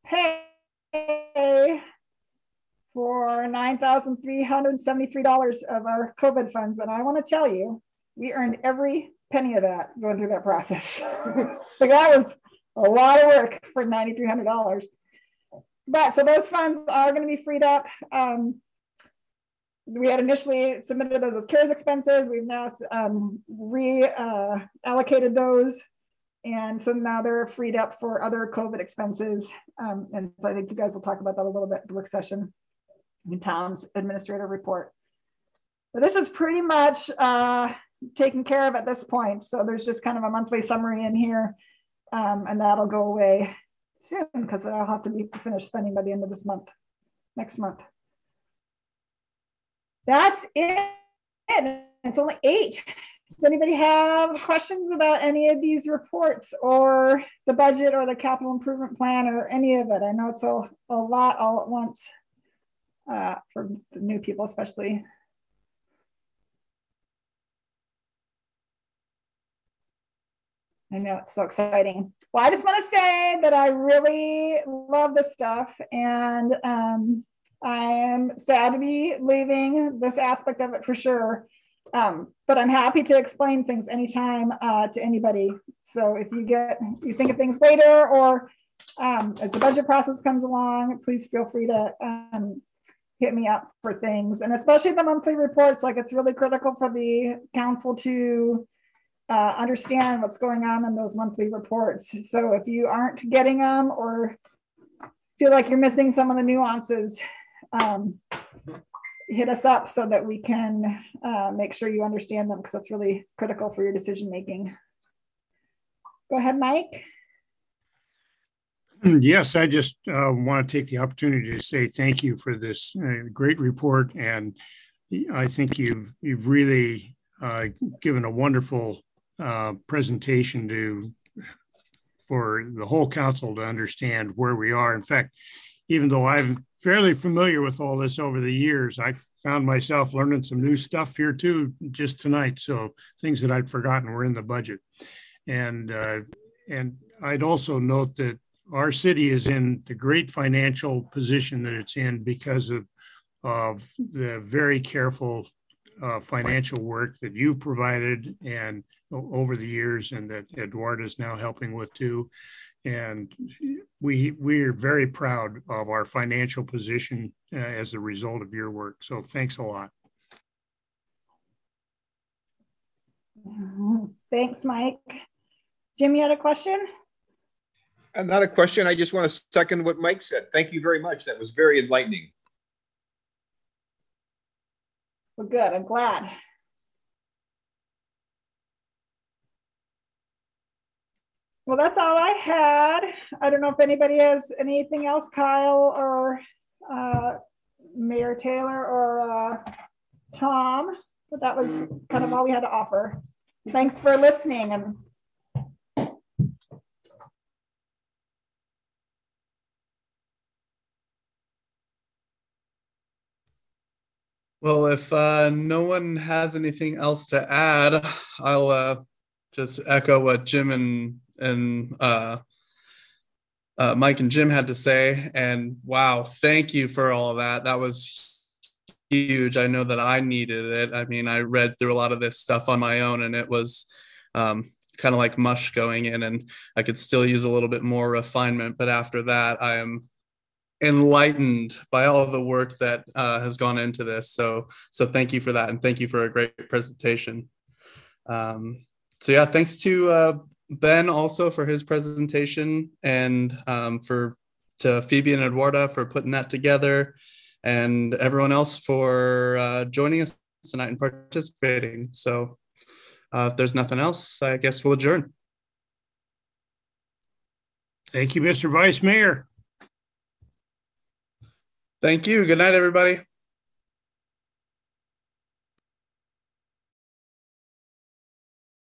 pay for nine thousand three hundred seventy-three dollars of our COVID funds. And I want to tell you, we earned every penny of that going through that process. So that was a lot of work for nine thousand three hundred dollars. But so those funds are going to be freed up. Um, we had initially submitted those as CARES expenses. We've now um, reallocated uh, those. And so now they're freed up for other COVID expenses. Um, and I think you guys will talk about that a little bit at the work session in Tom's administrator report. But this is pretty much uh, taken care of at this point. So there's just kind of a monthly summary in here, um, and that'll go away soon because I'll have to be finished spending by the end of this month, next month. That's it. It's only eight. Does anybody have questions about any of these reports or the budget or the capital improvement plan or any of it? I know it's a, a lot all at once uh, for the new people, especially. I know it's so exciting. Well, I just want to say that I really love this stuff, and um, I am sad to be leaving this aspect of it for sure. Um, but I'm happy to explain things anytime uh, to anybody. So if you get, you think of things later, or um, as the budget process comes along, please feel free to um, hit me up for things. And especially the monthly reports, like it's really critical for the council to uh, understand what's going on in those monthly reports. So if you aren't getting them or feel like you're missing some of the nuances, um, hit us up so that we can uh, make sure you understand them, because that's really critical for your decision making. Go ahead, Mike. Yes, I just uh, want to take the opportunity to say thank you for this uh, great report, and I think you've you've really uh, given a wonderful uh, presentation to for the whole council to understand where we are. In fact, even though I'm fairly familiar with all this over the years, I found myself learning some new stuff here too just tonight. So things that I'd forgotten were in the budget. And, uh, and I'd also note that our city is in the great financial position that it's in because of, of the very careful uh, financial work that you've provided and over the years, and that Eduardo is now helping with too. And we we are very proud of our financial position uh, as a result of your work. So thanks a lot. Thanks, Mike. Jim, you had a question? Uh, not a question. I just want to second what Mike said. Thank you very much. That was very enlightening. Well, good. I'm glad. Well, that's all I had. I don't know if anybody has anything else, Kyle or uh, Mayor Taylor or uh, Tom, but that was kind of all we had to offer. Thanks for listening. And Well, if uh, no one has anything else to add, I'll uh, just echo what Jim and and uh, uh, Mike and Jim had to say. And wow, thank you for all of that. That was huge. I know that I needed it. I mean, I read through a lot of this stuff on my own, and it was um, kind of like mush going in, and I could still use a little bit more refinement. But after that, I am enlightened by all of the work that uh, has gone into this. So, so thank you for that. And thank you for a great presentation. Um, so yeah, thanks to uh, Ben also for his presentation, and um, for to Phoebe and Eduarda for putting that together, and everyone else for uh, joining us tonight and participating. So uh, if there's nothing else, I guess we'll adjourn. Thank you, Mister Vice Mayor. Thank you. Good night, everybody.